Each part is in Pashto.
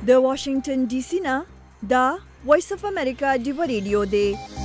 د واشنگټن ډي سي نه دا وایس اف امریکا ډیو ریډیو دی.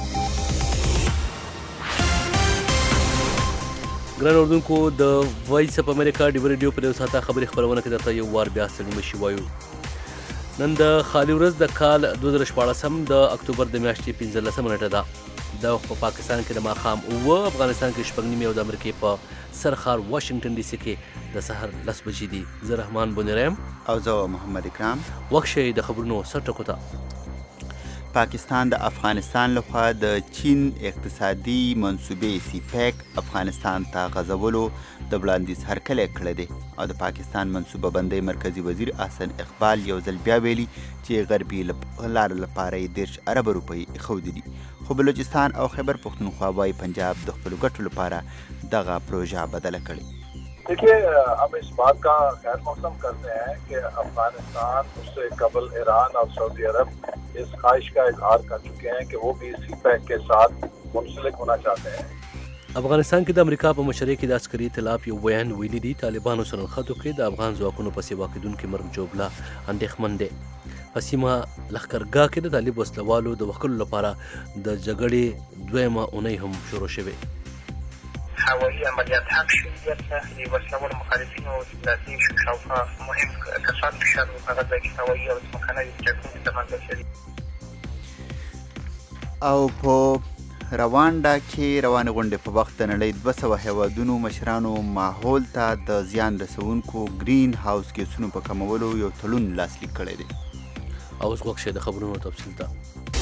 ګران اردوونکو د وایس اف امریکا ډیو ریډیو په یو ساعته خبري خبرونه کې درته یو وار بیا ستړي مشي وایو. نن د خالي ورځ د کال 2014 د اکتوبر د میاشتې 15 نیټه ده. د پاکستان کې د ماښام 9 افغانستان کې 9:30 او د امریکې په سرخار واشنگټن ډي سي کې د سحر 10 بجې دي. زه رحمان بونیرم او زه محمد اکرام. وخت شي د خبرونو سرټکو ته. پاکستان د افغانستان لخوا د چین اقتصادي منصوبې سیپیک افغانستان ته غځولو د وړاندیز هرکلی کړی دی او د پاکستان منصوبه بندۍ مرکزي وزیر احسن اقبال یو ځل بیا ویلي چې غربي لارو لپاره یې 10 ارب روپۍ ایښودي، خو بلوچستان او خیبر پښتونخوا وایي پنجاب د خپلو ګټو لپاره دغه پروژه بدله کړې. देखिए, हम इस बात का खैर मौसम करते हैं कि अफगानिस्तान उससे कबल ईरान और सऊदी अरब इस ख्वाहिश का इजहार कर चुके हैं कि वो भी सीपैक के साथ मुंसलिक होना चाहते हैं. افغانستان کې د امریکا په مشرۍ کې د عسکري ائتلاف یو بیان ویلي دی طالبانو سره نښتو کې د افغان ځواکونو په سیوا کېدونکي مرګ جوړه اندېښمن دی. په سیمه لښکرګاه کې د طالب وسلوالو د وکړو لپاره د جګړې دویمه اونۍ هم شروع شوې. هوایی عملیات هم شوي دي. د وسلوالو مخالفینو لازم شو شاوخوا مهم کسان فشار هغه ځای کې هوایی او ځمکنۍ جګړې ترمنځ شوي. او په روانډا کې روانې غونډې په وخت د نړۍ 200 هیوادونو مشرانو ماحول ته د زیان رسونکو ګرین هاوس ګیسونو په کمولو یو تړون لاسلیک کړی دی. او اوس وخت د خبرونو تفصیل ته.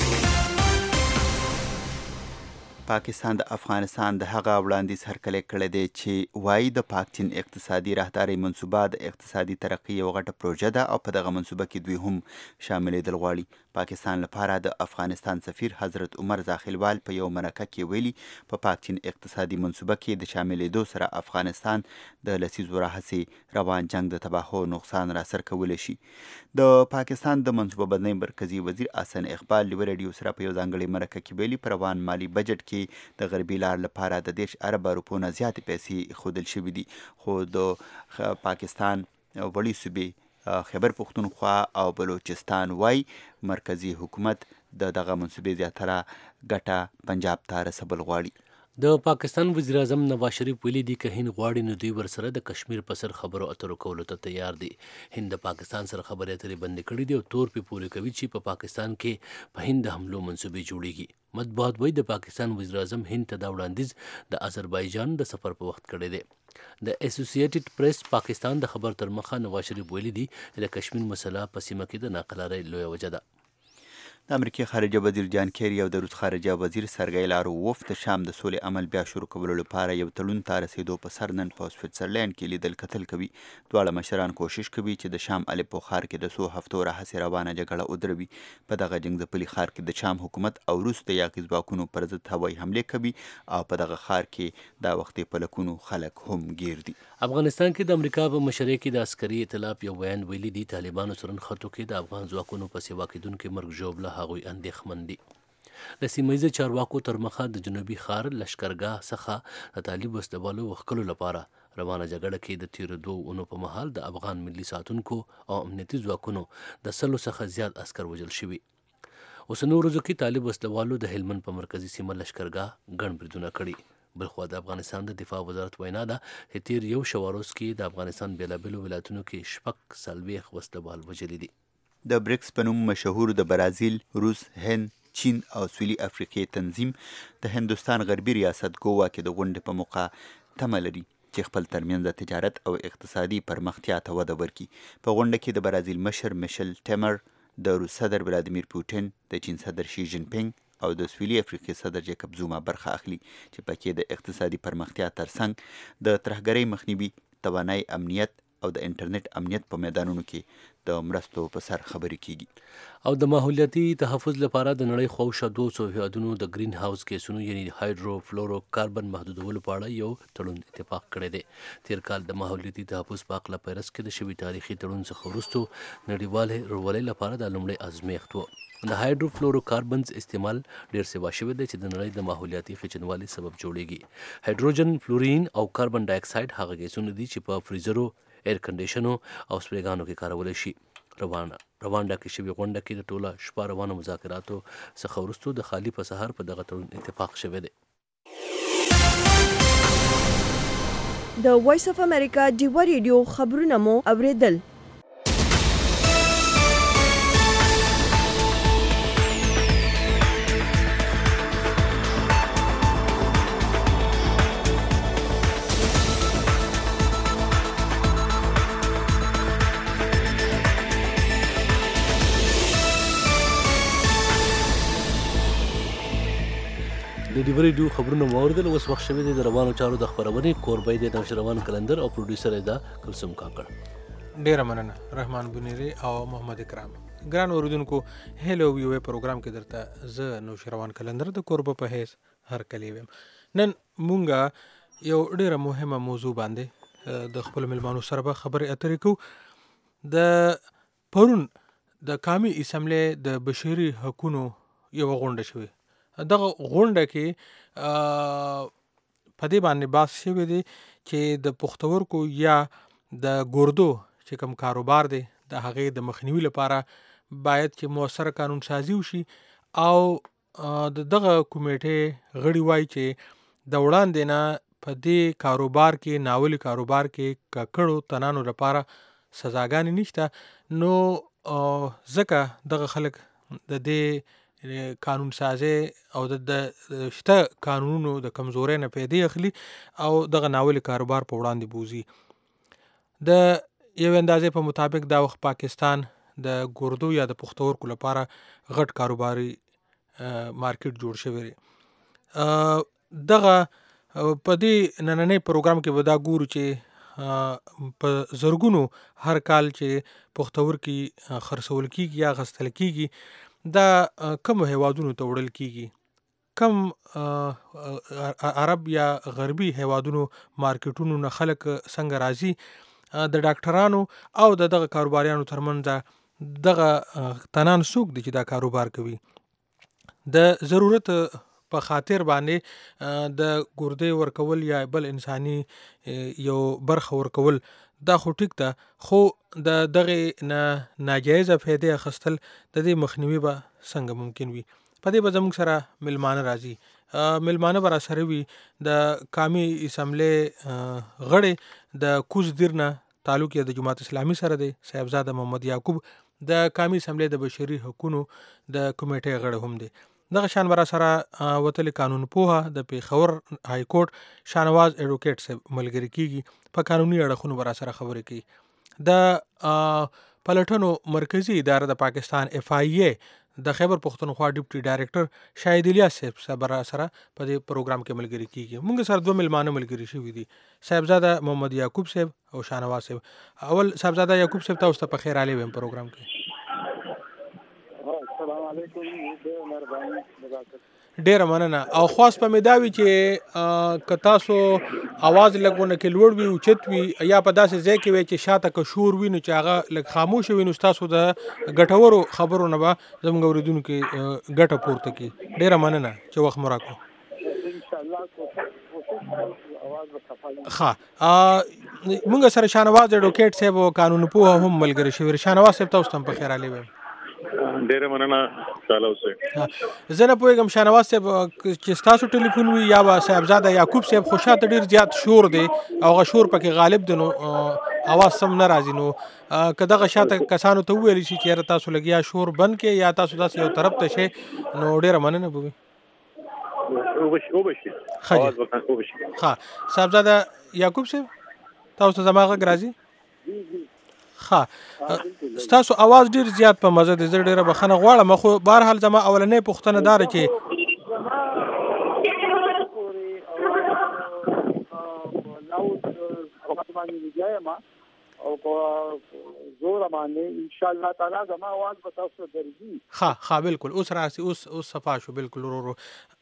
پاکستان د افغانستان د هغه وړاندیز هرکلی کړی دی چې وایي د پاک چین اقتصادي راهدارۍ منصوبه د اقتصادي ترقۍ یو غټه پروژه ده او په دغه منصوبه کې دوی هم شاملېدل غواړي. پاکستان لپاره د افغانستان سفیر حضرت عمر زاخیلوال په یو مرکه کې ویلي په پاک چین اقتصادي منصوبه کې د شاملېدو سره افغانستان د لسیزو راهیسې روان جنگ د تباهۍ او نقصان راسر کولی شي. د پاکستان د منصوبه بندۍ مرکزي وزیر احسن اقبال ډیو ریډیو سره په یو ځانګړي مرکه کې ویلي په روان مالي بجټ کې د غربي لار لپاره د 10 ارب روپو نه زیاتې پیسې ایښودل شوي دي، خو د پاکستان وړي صوبې خیبر پښتونخوا او بلوچستان وایي مرکزي حکومت دغه منصوبې زیاتره ګټه پنجاب ته رسول غواړي. د پاکستان وزیر اعظم نواز شریف ویلي دي که هند غواړي نو دوی ورسره د کشمیر په سر خبرو اترو کولو ته تیار دي. هند د پاکستان سره خبرې اترې بندې کړې دي او تور پې پورې کوي چې په پاکستان کې په هند د حملو منصوبې جوړیږي. مطبوعات وایي د پاکستان وزیر اعظم هند ته دا وړاندیز د آذربایجان د سفر په وخت کړی دی. د اسوسییټډ پریس پاکستان د خبر تر مخه نواز شریف ویلي دي د کشمیر مسله په سیمه کې د ناقرارۍ لویه وجه ده. د امریکې خارجه وزیر جان کیری او د روس خارجه وزیر سرګی لاروف د شام د سولې عمل بیا شروع کولو لپاره یو تړون ته رسېدو په سر نن په سویټزرلینډ کې لیدل کتل کوي. دواړه مشران کوشش کوي چې د شام الپو ښار کې د څو هفتو راهیسې روانه جګړه ودروي. په دغه جنګځپلي ښار کې د شام حکومت او روس د یاغي ځواکونو پر ضد هوایي حملې کوي او په دغه ښار کې دا وخت په لکونو خلک هم ګیر دي. افغانستان کې د امریکا په مشرۍ کې د عسکري ائتلاف یو بیان ویلي دي طالبانو سره نښتو کې د افغان ځواکونو په سیوا کېدونکي مرګ ژوبله هغوی اندېښمن دي. د سیمه ییزو چارواکو تر مخه د جنوبي ښار لښکرګاه څخه د طالب وسلوالو وښکلو لپاره روانه جګړه کې د تیرو 2 اونو په مهال د افغان ملي ساتونکو او امنیتي ځواکونو د 100 څخه زیات عسکر وژل شوي. اوسنیو ورځو کې طالب وسلوالو د هلمند په مرکزي سیمه لښکرګاه ګڼ بریدونه کړي. بلخوا د افغانستان د دفاع وزارت وینا ده چې تیر یو شواروز کې د افغانستان بیلابیلو ولایتونو کې 40 وسلوال وژلي دي. د بریکس په نوم مشهور د برازیل، روس، هند، چین او سویلي افریقې تنظیم د هندوستان غربي ریاست ګوا کې د غونډې په موقع تمه لري چې خپل ترمنځ د تجارت او اقتصادي پرمختیا ته وده ورکړي. په غونډه کې د برازیل مشر میشل ټیمر، د روس صدر ولادیمیر پوټین، د چین صدر شي جین پینګ او د سویلي افریقې صدر جیکب زوما برخه اخلي چې پکې د اقتصادي پرمختیا ترڅنګ د ترهګرۍ مخنیوي، توانایي امنیت او د انټرنیټ امنیت په میدانونو کې د مرستو په سر خبرې کیږي. او د ماحولیاتي تحفظ لپاره د نړۍ خواوشا 200 هیوادونو د ګرین هاوس ګیسونو یعنی هایدرو فلورو کاربن محدودولو په اړه یو تړون اتفاق کړی دی. تیر کال د ماحولیاتي تحفظ په اړه پیرس کې د شوي تاریخي تړون څخه وروسته نړیوالې رولۍ لپاره د لومړی ازمېښت و. د هایدرو فلورو کاربنز استعمال ډیر سیوا شوی دی چې د نړۍ د ماحولیاتي خچنوالي سبب جوړیږي. هایدروجن، فلورین او کاربن ډای اکساید هغه ګیسونه دي چې په فریزرو، ایر کنډیشنو او سپریګانو کې کارول شي. روانډا کې شوې غونډه کې د ټوله شپه روانو مذاکراتو څخه وروسته د خالي په سهار په دغه تړون اتفاق شوی دی. د وایس اف امریکا ډیوا ریډیو خبرونه مو اوریدل. د ډیوا ریډیو خبرونه مو اوریدل. اوس وخت شوی دی د روانو چارو د خپرونې کوربی دی نوشروان کلندر او پروډوسر دا کلثوم کاکړ. ډیره مننه رحمان بنيري او محمد اکرام. ګران اوریدونکو هلو ویو پروګرام کې درته زه نوشروان کلندر د کوربه په حیث هر کلی ویم. نن مونږه یو ډیره مهمه موضوع باندې د خپل ملمانو سره به خبرې اترې کوو. د پرون د قومي اسمبلی د بشري حقوقو یو غونډه شوې. دغه غونډه کې په دې باندې بحث شوی دی چې د پښتورګو یا د ګردو چې کوم کاروبار دی د هغې د مخنیوي لپاره باید چې مؤثره قانون سازي وشي او د دغه کمیټې غړي وایي چې د وړاندې نه په دې کاروبار کې ناولي کاروبار کې ککړو تنانو لپاره سزاګانې نشته. نو ځکه دغه خلک د دې قانون سازي او د شته قانونونو د کمزورۍ نه پیدا اخلي او دغه ناولي کاروبار په وړاندې بوزي. د یو اندازې په مطابق دا وخت پاکستان د ګردو یا د پښتورګو لپاره غټ کاروباري مارکیټ جوړ شوی دی. دغه په دې نننۍ پروګرام کې به دا ګورو چې په زرګونو هر کال چې پښتورګي خرڅول کیږي یا غستل کیږي دا کم هیوادونو ته وړل کیږي. کم عرب یا غربي هیوادونو مارکیټونو نه خلک څنګه راځي د ډاکټرانو او دغه کاروباریانو ترمنځ دغه تنان څوک دي چې دا کاروبار کوي. د ضرورت په خاطر باندې د ګردې ورکول یا بل انساني یو برخه ورکول دا خو ټیک ده، خو د دغه نه ناجایزه فایده اخیستل د دې مخنیوي به څنګه ممکن وي. په دې به زموږ سره ملمانه راځي. ملمانه به راسره وي د قومي اسمبلی غړی د کوز دیر نه تعلق یې د جماعت اسلامي سره دی، صاحبزاده محمد یعقوب د قومي اسمبلی د بشري حقوقو د کمیټې غړی هم دی. دغه شان به راسره وتلي قانون پوهه د پیښور های کورټ شاهنواز ایډوکیټ صاحب ملګري کیږي، په قانوني اړخونو به راسره خبرې کوي. د پلټنو مرکزي اداره د پاکستان اف آی ای د خیبر پښتونخوا ډیپټي ډایرکټر شاهد الیاس صاحب سره په دې پروګرام کې ملګري کیږي. موږ سره دوه ملمانه ملګري شوي دي، صاحبزاده محمد یعقوب صاحب او شاهنواز صاحب. اول صاحبزاده یعقوب صاحب تاسو ته په خیر علي ویم پروګرام کې. السلام علیکم. ډیره مننه. او خاص په مداوي چې که تاسو आवाज لګونه کې لوړ وي اوچت وي یا په داسې ځای کې وي چې شاته که شور وي نو چې هغه لږ خاموش وي نو تاسو د ګټورو خبرو نه به زموږ اورېدونکو کې ګټه پورته کړي. ډیره مننه چې وخت مو راکړو. ښه موږ سره شاهنواز ایډوکیټ صاحب او قانون پوه هم ملګري شوي. شاهنواز صاحب تاسو ته په خیر علي ویم. ډیره مننه تعالی اوسه. زه نه پوهېږم شاهنواز صاحب چې ستاسو ټلیفون وي یا به صاحبزاده یعقوب صاحب خو شاته ډېر زیات شور دی او هغه شور پکې غالب دی نو اواز سم نه راځي. نو که دغه شاته کسانو ته وویل شي چې یاره تاسو لګیا شور بند کړئ یا تاسو داسې یو طرف ته شئ نو ډېره مننه به وي. ښه صاحبزاده یعقوب صاحب تاسو ته زما غږ راځي؟ ښه ستاسو اواز ډیر زیات په مزه دی. زه ډیره بخښنه غواړم، خو بهرحال زما اولنۍ پوښتنه دا ده چې ښه بالکل اوس راسي، اوس صفا شو بالکل ورو.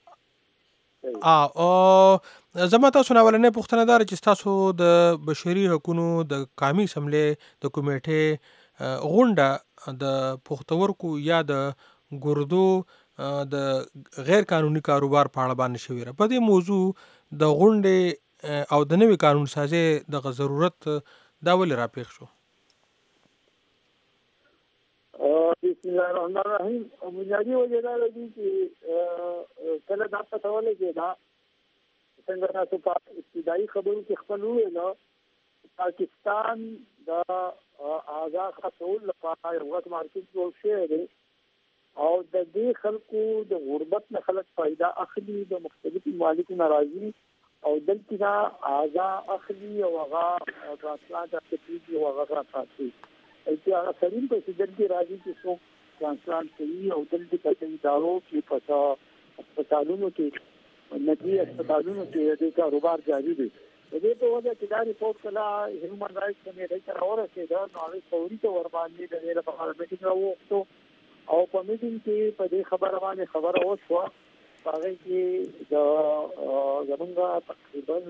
او زما تاسو نه اولنۍ پوښتنه دا چې تاسو د بشري حقوقو د قومي اسمبلی د کمیټې غونډه د پښتورګو یا د ګردو د غیر قانوني کاروبار په اړه باندې شوې. په دې موضوع د غونډې او د نوي قانون سازي دغه ضرورت دا ولې راپېښ شو؟ بسم الله الرحمن الرحیم. بنیادی وجه دا دی چې کله دا پته ولګي دا څنګه تاسو په ابتدایي خبرو کې خپل وویل پاکستان د آزاد خطول لپاره یو وخت مارکیټ جوړ شوی دی او د دې خلکو د غربت نه خلک فائدہ اخلي د مختلفو مالکو ناراضي او دلته دا آزاد اخلي او هغه ترانسپلانټ اکټیویټي او هغه راځي چې هغه سړي په سیدل کې راځي چې څو ترانسپلانټ کوي او دلته په ادارو کې په هسپتالونو کې نجی هسپتالونو کې د کاروبار جاری دی. د دې په وجه چې دا ریپورت کله هیومن رائټس کمیټې ته راورسېده نو هغه فوري تور باندې د دې لپاره میټینګ راوغوښتو او په میټینګ کې په دې خبره باندې خبره وشوه هغه کې د زمونږ تقریبا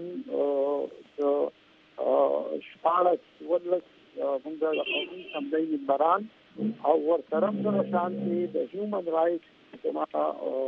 د شپاړس ولس موږ د قومي اسمبلی ممبران او ورسره د شانتي د هیومن رائټس کومه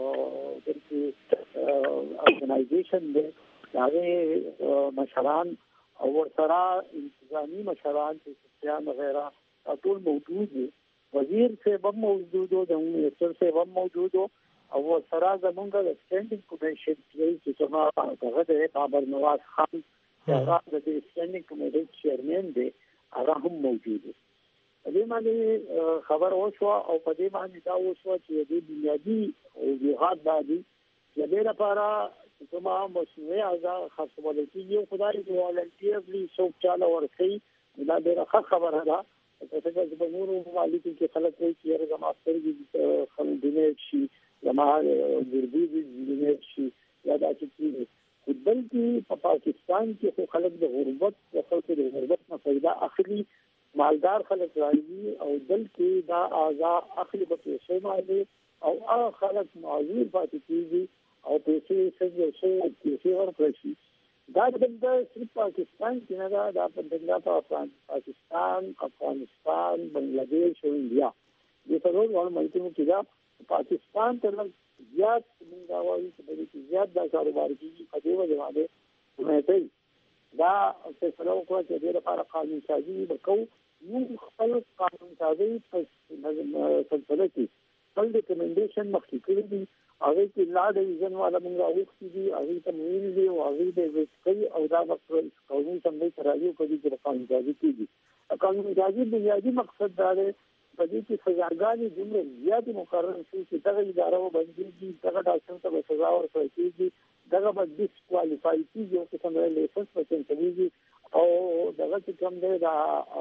ارګنایزیشن دی هغه مشران او ورسره انتظامی مشران چې سیان وغیرہ ټول موجود دي. وزیر صاحب هم موجود او د منسٹر صاحب هم موجود او ورسره زمونږ د سټینډینګ کمیشن چې څنګه هغه د بابر نواز خان هغه د سټینډینګ کمیټې چیرمن دی هغه هم موجود دي. دې باندې خبر وشو او په دې باندې دا وشو چې د بنیادی او جهاد باندې چې د لپاره کومه مسؤلیت آزاد خاصولې یو خدای دې والنټیرلی څوک چاله ورسي دا ډېره خبره ده. په څه چې په نورو ممالکو کې خلک کوي چې زما سترګې خلک دینه شي زما ګردې دینه شي یا دا چې بلکې په پاکستان کې خلک د غربت د خلکو د غربت نه فائدہ اخلي مالدار خلک راځي او دلته دا آزاد اخلي په پیسې باندې او هغه خلک معذور پاتې کیږي او پیسې څنګه پیسې ورکړي. دا د صرف پاکستان کې نه دا په دغه پاکستان افغانستان بنگلاديش او انډیا د ټول ملکونو کې دا پاکستان ته زیات موږ وایو چې زیات د کاروبار کې په دې وجه باندې مهته دا فیصله وکړه چې د لپاره قانون سازي وکړو. موږ خپل قانون سازي په سلسله کې خپل ریکمنډیشن مخکې کړی دي هغه کې لا د ځن والا موږ راوښتي دي هغه ته مویل دي او هغه د وسکي او دا قانون څنګه ترایو کوي چې قانون سازي کیږي. قانون سازي بنیادی مقصد دا دی په دې کې سزاګانې دومره زیاتې مقرر شي چې دغه اداره وبندېږي دغه ډاکټر ته به سزا ورکړل کېږي دغه به ډسکوالیفای کېږي او قسم د لایسنس به کینسلیږي او دغه چې کوم دی دا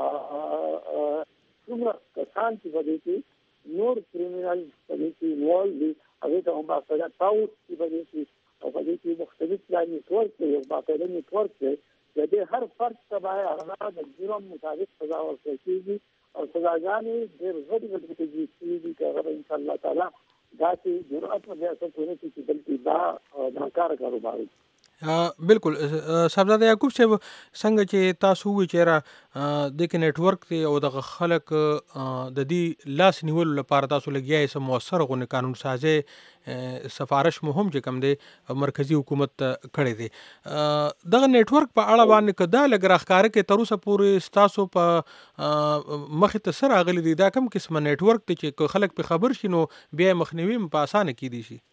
څومره کسان چې په دې کې نور کریمینل په دې کې انوالو دي هغې ته هم باقاعده تاوت چې په دې کې او په دې کې مختلف پلان نیټورک دی یو باقاعده نیټورک دی د دې هر فرد ته باید هغه د جرم مطابق سزا ورکړل کېږي او سزاګانې ډېر غټې کېږي چې هغه ان شاء الله تعالی داسې جرأت نه بیا څوک ونه کړي چې بلکې دا ناکاره کاروبار وي. بالکل صاحبزاده یعقوب صاحب څنګه چې تاسو وی چیرې د کې نتورک ته او د خلک د دې لاس نیول لپاره تاسو لګیای سم موثر غو قانون سازي سفارش مهم چې کوم دی مرکزی حکومت کړی دی دغه نتورک په اړه باندې کدا لګراخکار کې تر اوسه پورې تاسو په مخ ته سره غلي دي دا کوم قسمه نتورک ته چې خلک په خبر شینو بیا مخنیوي په اسانه کې دي شي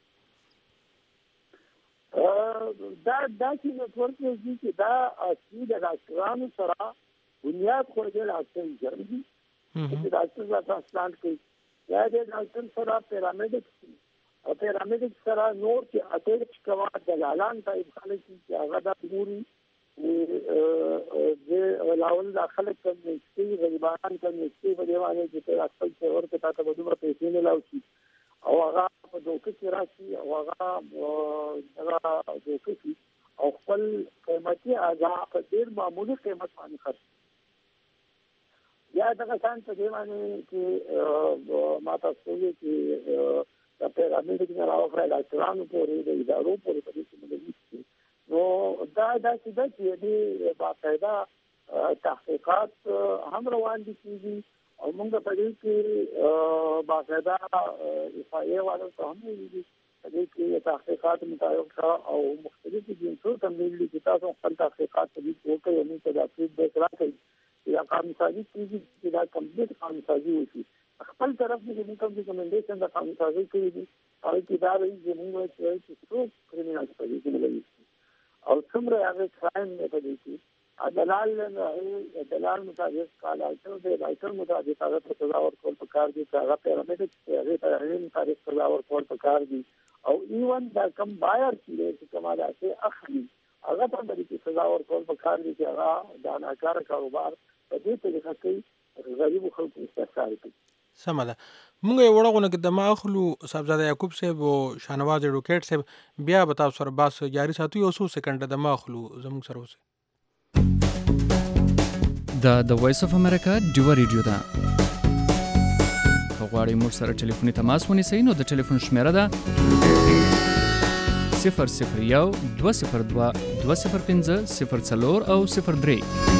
دا چې نتورک دی چې دا اصلي د ډاکټرانو سره بنیاد خو دې راځي ضروري چې ډاکټر لا ترانسپلانټ کوي یا د ډاکټر سره پیرامediکس او پیرامediکس سره نور چې اټیچ کوا دلالان ته خلک چې هغه د پوری د لاول داخله کوي چې غریبان کوي چې په دیوانه کې خپل څور ته تاسو دومره پیسې نه لاوي او هغه په دوکه کې راشي او هغه دوکه کې او خپل قیمتي اعضاء په ډېر معمولی قیمت باندې خرڅ یا دغه څنګه په دې باندې چې ما تاسو چې د پیرامډ کې راوړل ډاکټرانو پورې د ادارو پورې په دې کې ملي نو دا چې دې باقاعده تحقیقات هم روان دي کیږي او موږ په دې کې باقاعده افایې والو ته هم ویلي په دې کې تحقیقات مطابق او مختلف جنسو ته ویلي چې تاسو خپل تحقیقات په دې کې کوئ او موږ ته د فیډبیک راکړئ چې دا قانون سازي کیږي چې دا کمپلیټ قانون سازي وشي خپل طرف نه کوم ریکمنډیشن د قانون سازي کوي دي او چې دا وایي چې موږ چې څو کریمینال پولیس نه او څومره هغه کرایم نه پدې کې دلال مطابق لایسنس مطابق هغه ته سزا ورکول پکار دي هغه پیرامیډیک هغه ته مطابق سزا ورکول پکار دي او ایون دا کم بایر چې کماله کې اخلي هغه ته د سزا ورکول پکار دي چې هغه د ناکاره کاروبار په دې طریقه کې غریب خلکو استثمار کوي. سمه ده. مونږ یو وړغونه کې د ما اخلو صاحبزاده یعقوب صاحب او شاهنواز ایډوکیټ صاحب بیا به تاسو سره بحث جاری ساتو یو څو سکند د ما اخلو زموږ سره اوسئ. د وایس اف امریکا ډیو ریډیو ده. غواړئ موږ سره ټلیفوني تماس ونیسئ نو د ټلیفون شمیره ده 001 202 205 04 او 03.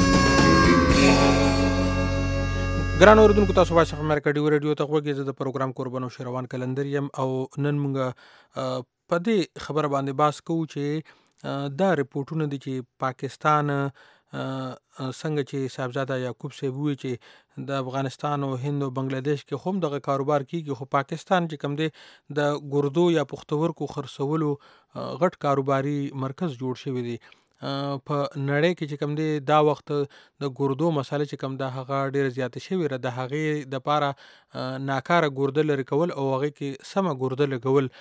ګران اوریدونکو تاسو وایس اف امریکا ډیو ریډیو ته غوږی زه د پروګرام قربانو شروان کلندر یم او نن موږ په دې خبره باندې بحث کوو چې دا رپورټونه دي چې پاکستان څنګه چې صاحبزاده یعقوب صاحب وی چې د افغانستان او هند او بنگلاديش کې هم دغه کاروبار کیږي خو پاکستان چې کوم دی د ګردو یا پښتورګو خرڅولو غټ کاروباري مرکز جوړ شوی دی په نړۍ کې چې کوم دی دا وخت د ګردو مسله چې کوم دا هغه ډیر زیات شوی را د هغه د پاره ناکاره ګرده لري کول او هغه کې سم ګرده لګول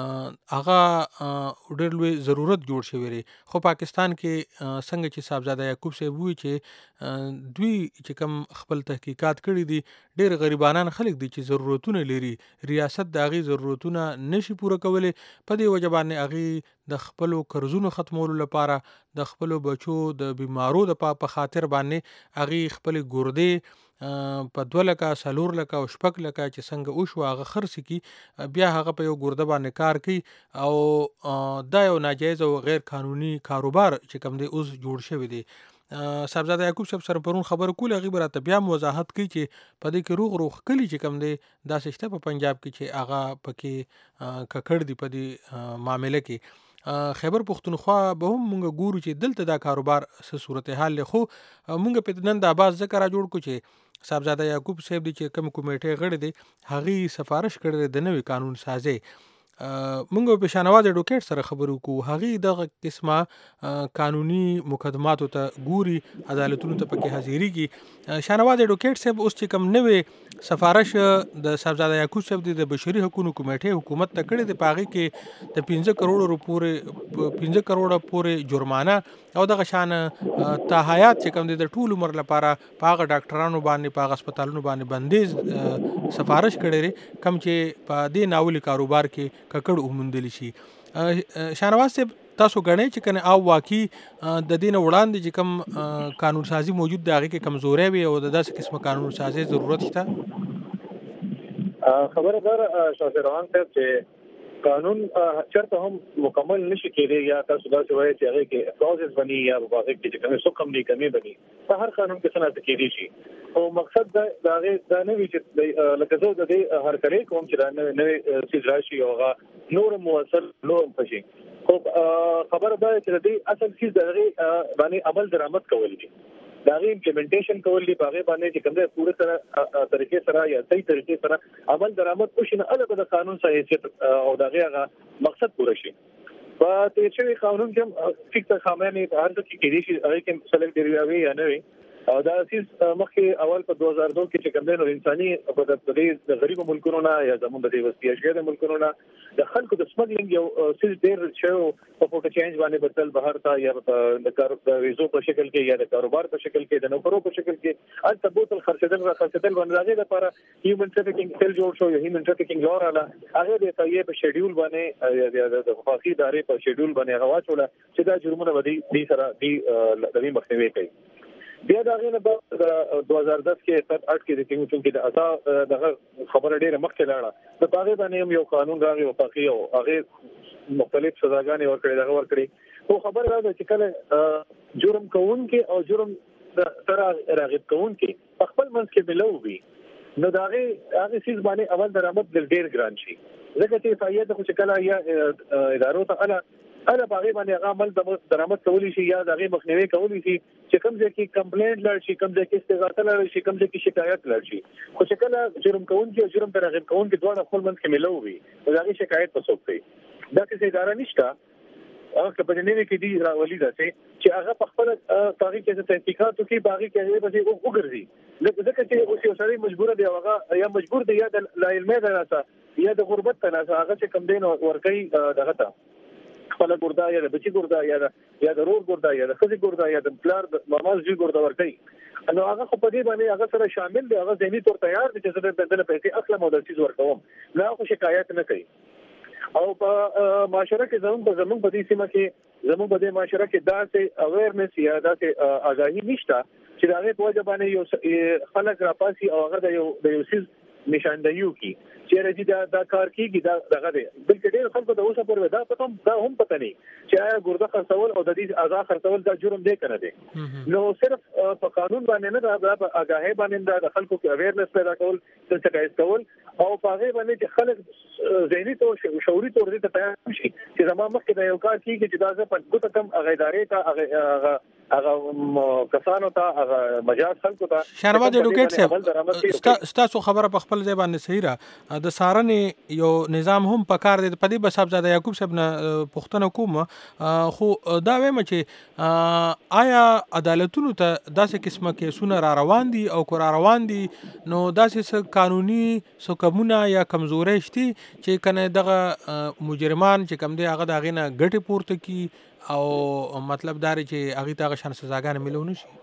هغه ډیر لوی ضرورت جوړ شوی دی خو پاکستان کې څنګه چې صاحبزاده یعقوب صاحب وی چې دوی چې کوم خپل تحقیقات کړي دي ډیر غریبانان خلک دي چې ضرورتونه لري ریاست د هغه ضرورتونه نشي پوره کولی په دې وجه باندې هغه د خپل قرضونو ختمولو لپاره د خپل بچو د بیمارو د په خاطر باندې هغه خپل ګردې په 2 لکه 4 لکه او 6 لکه چې څنګه او شو هغه خرڅ کی بیا هغه په یو ګرده باندې کار کوي او دا یو ناجایز او غیر قانوني کاروبار چې کوم دی اوس جوړ شوی دی. صاحبزاده یعقوب صاحب سره پرون خبر کول هغه براته بیا وضاحت کوي چې په دې کې روغ کلی چې کوم دی دا سشته په پنجاب کې چې هغه پکې ککړ دی په دې معاملې کې خیبر پختونخوا به هم مونږ ګورو چې دلته دا کاروبار څه صورتحال له خو مونږ په نن د آواز ذکر جوړ کو چې صاحبزاده یعقوب صاحب چې کوم کمیټه غړي دي هغه سفارش کړی د نوې قانون سازي مونږ په شاهنواز ایډوکیټ سره خبرو کو هغه دغه قسمه قانوني مقدماتو ته ګوري عدالتونو ته پکې حاضری کی شاهنواز ایډوکیټ صاحب اوس چې کوم نوې سفارش د صاحبزاده یعقوب صاحب د بشري حقوقو کمیټه حکومت ته کړی د پاغي کې د 15 کروڑ پورې جرمانه او دغه شان تاحیات چې کوم د ټول عمر لپاره پاغه ډاکټرانو باندې پاغه هسپتالونو باندې بندیز سفارش کړی کم چې په دې ناولي کاروبار کې ککړ ومندل شي. شاهنواز صاحب تاسو غنئ چې کنه او واقعي د دین وړاندې چې کوم قانون سازي موجود دی هغه کې کمزوري وي او د داسې قسمه قانون سازي ضرورت شته. خبردار شاهروان صاحب چې قانون چرته هم مکمل نشي کېدی یا تاسو دا څه وایي چې هغه کې کلوزز بني یا په هغه کې چې کوم څه کم نه کمی بني په هر قانون کې څه نه کېدی شي او مقصد دا هغه نه وي چې لکه زه د دې هر کله کوم چې دا نوې سیز راشي او هغه نور موثر نور پشي خو خبره ده چې د دې اصل سیز دغه باندې عمل درآمد کول دي دا غي امپلیمنټیشن کول دي په هغه باندې چې کومه پوره سره طریقې سره یا صحیح طریقې سره عمل درآمد وشي نه الګ د قانون سره او دغه مقصد پوره شي په تیر شوی قانون کې فکر خامنه په هر څه کې کېږي چې هغه کې مثلا دی یا نه وي او دا سیس مخکې اول په 2002 کې چې کوم نو انساني په د غریب ملکونو نه یا زموږ د وسپیاشګر ملکونو نه د خلکو د سمګلینګ یو سیس ډیر شو په فوټو چینج باندې بدل بهر تا یا د کار د ویزو په شکل کې یا د کاروبار په شکل کې د نوکرو په شکل کې ان تبوتل خرڅدل باندې راځي لپاره هیومن ټرافیکینګ سیل جوړ شو هیومن ټرافیکینګ لور اله هغه د تایې په شیډول باندې د وفاقي ادارې په شیډول باندې غواچول چې دا جرمونه ودی دي سره دي د مخنیوي کوي بیا دا غینه په 2010 کې 8 کې د ټینګ چونکې د اسا دغه خبره ډیره مخکې لاړه د پاره باندې یو قانون راغی او وفاقي او هغه مختلف سزاګانې ورکړي دغه ورکړي خو خبره راځي چې کله جرم کوونکې او جرم سره راغب کوونکې خپل منځ کې ملوي نو داغه هغه سیس باندې اول درآمد ډیر ګران شي ځکه چې فایده خو چې کله یا ادارو ته انا باغې باندې عمل درآمد کولی شي یا دغه مخنیوي کولی شي چې کوم ځای کې کمپلینټ لړ شي، کوم ځای کې استغاثه لړ شي، کوم ځای کې شکایت لړ شي. خو چې کله جرم کوونکی او جرم ترغیب کوونکی دواړه خپل منځ کې ملو وي نو دا شکایت په څوک کوي. دا څه اداره نشته که په دې کې دی راولي دا چې هغه په خپل تاریخ کې تحقیقات کوي، باغی کې به وګرځي. ځکه چې اوس یو سړی مجبور دی هغه یا مجبور دی یا د لا علمي دراسه یا د غربت تناسه هغه چې کم دین ورکي دغه ته خپل ګوردا یا د بچی ګوردا یا د رور ګوردا یا د خزي ګوردا یا د پلار د ماماز جی ګوردا ورکي. نو هغه خو په دې باندې هغه سره شامل دی، هغه ذهني تور تیار دي چې زه د بدل پیسې اصله مودل چیز ورکوم، نه خو شکایت نه کوي. او په معاشره کې زموږ په دې سیمه کې زموږ په دې معاشره کې داسې اویرنس یا داسې آگاهي نشته چې دا غي په وجه باندې یو خلک راپاسي او هغه د یو سیس نشاندهیو کی چې راځي دا کار کیږي دا دغه دی. بلکې ډېر خلکو د اوسه پورې دا هم پته نه چې آیا ګورده خرڅول او د دې اعضاء خرڅول دا جرم دی کنه دی. نو صرف په قانون باندې نه دا په آگاهي باندې د خلکو کې اویرنس پیدا کول، سنسټایز کول او په هغه باندې چې خلک ذهني تو شعوري تور دي ته تیار شي چې زموږ مخکې د یو کار کیږي چې دا زه په ګوته کم غیدارې ته هغه کسانو ته هغه مجاز خلکو ته. شهرباز اډوکیټ صاحب ستاسو خبره په خپل ځای باندې صحیح را د سارنې یو نظام هم پکار دی. په دې به صاحبزاده یعقوب صاحب نه پوښتنه کوم، خو دا وایم چې آیا عدالتونو ته داسې قسمه کیسونه را روان دي او که را روان دي نو داسې قانوني سکمونه یا کمزورۍ شته چې کنه دغه مجرمان چې کم دی هغه د هغې نه ګټې پورته کړي او مطلب دا دی چې هغې ته هغه شان سزاګانې میلو نه شي؟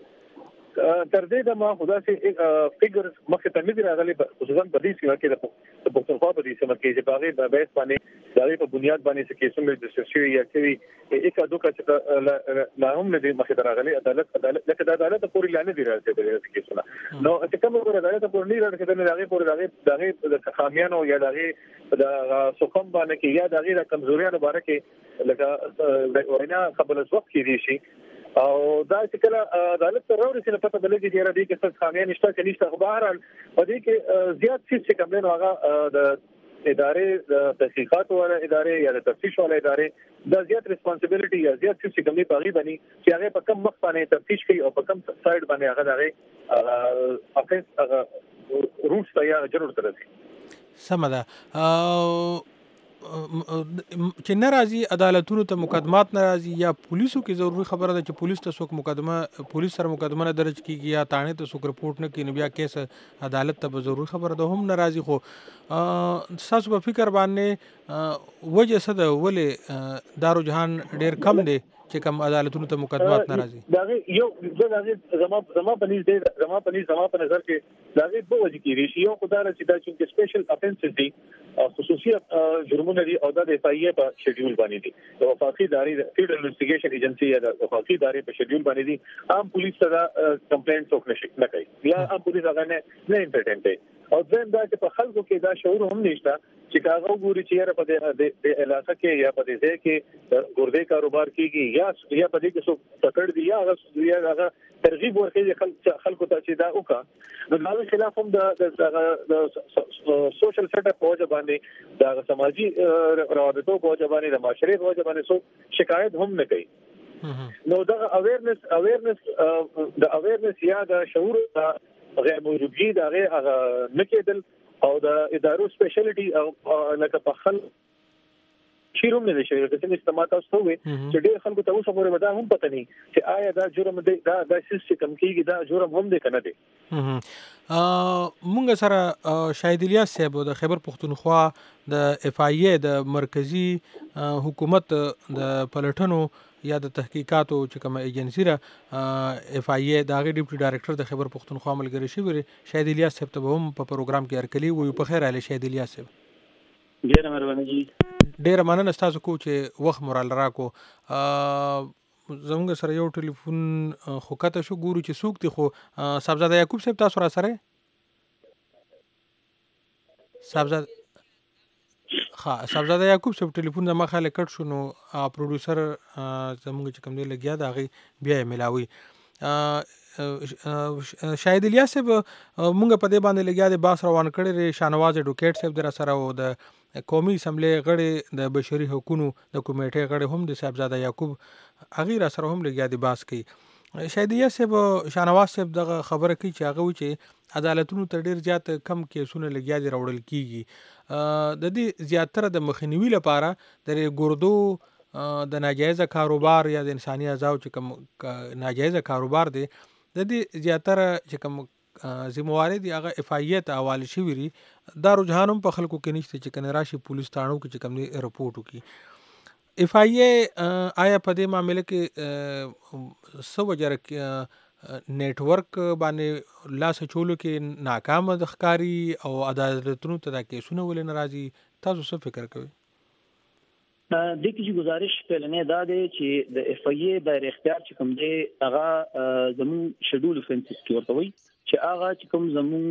تر دې د ما خدا سي فګرز مخه ته نه راغلي، خصوصا په دې سیمه کې د پښتونخوا په دې سیمه کې چې باغې په بیس باندې دغه په بنیاد باندې چې کیسونه د سوسیو یا کوي یک دوکه چې لا هم نه دي مخه ته راغلي. عدالت لکه د عدالت پورې لانه دي راځي د کیسونه. نو چې کوم ور عدالت پورې نه راځي د دغه پورې دغه د خامیانو یا دغه د سقم باندې کې یا دغه د کمزوریانو باندې کې لکه وینا قبل وخت کې دي شي او دا چې کله عدالت ته راوړي چې پته بلګي چې را دي کې څه خامیان نشته کې نشته. خو بهر په دې کې زیات څه کوم نه هغه د ادارې د تحقیقات ولا ادارې یا د تفتیش ولا ادارې د زیات ریسپانسیبিলিټي یا زیات څه کوم نه پاغي بني چې هغه په کم وخت باندې تفتیش کوي او په کم سایډ باندې هغه دغه افنس هغه روټ ته یا ضرورت راځي. سمه ده چې ناراضي عدالتونو ته مقدمات ناراضي یا پولیسو کې ضروري خبره ده چې پولیس ته څوک پولیس سره مقدمه نه درج کیږي یا تانه ته څوک رپورټ نه کوي، بیا کیس عدالت ته ضروري خبره ده هم ناراضي. خو تاسو په فکر باندې وجه څه ده ولې دارو جهان ډیر کم دی چې کوم عدالتونو ته مقدمات ناراضي؟ دا یو زما په نظر کې دا به وجه کېږي چې یو خدای چې دا چې سپیشل افنسز دي خصوصي جرمونه دي او د اف آی ای په شیډول باندې دي. د وفاقي ادارې د فیلډ انویسټیګیشن ایجنسی یا د وفاقي ادارې په شیډول باندې دي. عام پولیس سره کمپلینټ څوک نه کوي یا عام پولیس هغه نه انټرټین کوي. او ځین دا چې په خلکو کې دا شعور هم نشته چې کاغه وګوري چې یاره په دې علاقې کې یا په دې ځای کې ګردې کاروبار کیږي یا په دې کې څوک پکړ دی یا هغه ترغیب ورکړي خلکو ته چې دا وکړه. نو دا خلاف هم د سوشل سیټ اپ په وجه باندې د سماجی روابطو په وجه باندې د معاشري په وجه باندې څوک شکایت هم نه کوي. نو دا اویرنس یا د شعور غیر موجودګي دا هغه نکیدل او د ادارو سپیشلیټي او لکه په خل چیرې نه شي چې څنګه استعمال تاسو وي چې ډېر خلکو ته اوسه پورې مدا هم پته نه چې آیا دا جرم دی دا سیستم کېږي دا جرم هم دی کنه دی. مونږ سره شاهد الیاس صاحب د خیبر پښتونخوا د اف آی ای د مرکزی حکومت د پلټنو یا د تحقیقاتو چې کومه ایجنسی را اف آی ای د هغې ډیپټي ډایرکټر د خیبر پښتونخوا ملګری شوی شاهد الیاس صاحب ته هم په پروګرام کې هرکلی وایو. په خیر علي شاهد الیاس صاحب. ډیره مهرباني جی. ډیره مننه ستاسو کو چې وخت مورال راکو. زموږ سره یو ټلیفون خو کته شو ګورو چې څوک دی. خو صاحبزاده یعقوب صاحب تاسو را سره صاحبزاده یعقوب صاحب ټلیفون د مخاله کټ شو نو پروډوسر زموږ چې کوم دی لګیا دا غي بیا ملاوي. شاهد الیاس صاحب مونږ په دې باندې لګیا دي باس روان کړی شانواز اډوکیټ صاحب در سره او د قومي اسمبلی غړي د بشري حقوقو د کمیټې غړي هم د صاحبزاده یعقوب اغیر سره هم لګیا دي باس کوي. شایدیه صاحب شاهنواز صاحب دغه خبره کوي چې هغه وایي چې عدالتونو ته ډېر زیات کم کیسونه لګیا دي راوړل کیږي. د دې زیاتره د مخنیوي لپاره د ګردو د ناجایزه کاروبار یا د انساني اعضاو چې کوم ناجایزه کاروبار دی د دې زیاتره چې کوم ذمہواري دي هغه اف آی ته حواله شوي دي. دا رجحان هم په خلکو کې نشته چې کنه راشي پولیس تاڼو کې چې کوم دی رپورټ وکړي. اف آی آیا په دې معاملې کې څه وجه نیټورک باندې لاس چولو کې ناکام د ښکاری او عدالتونو ته دا کیسونه ولې ناراضي؟ تاسو څه فکر کوئ؟ د کی گزارش پهلنه دا دی چې د اف آی د اختیار چې کوم دی هغه زمون شیډول افنسز کې ورته وي چې هغه چې کوم زمون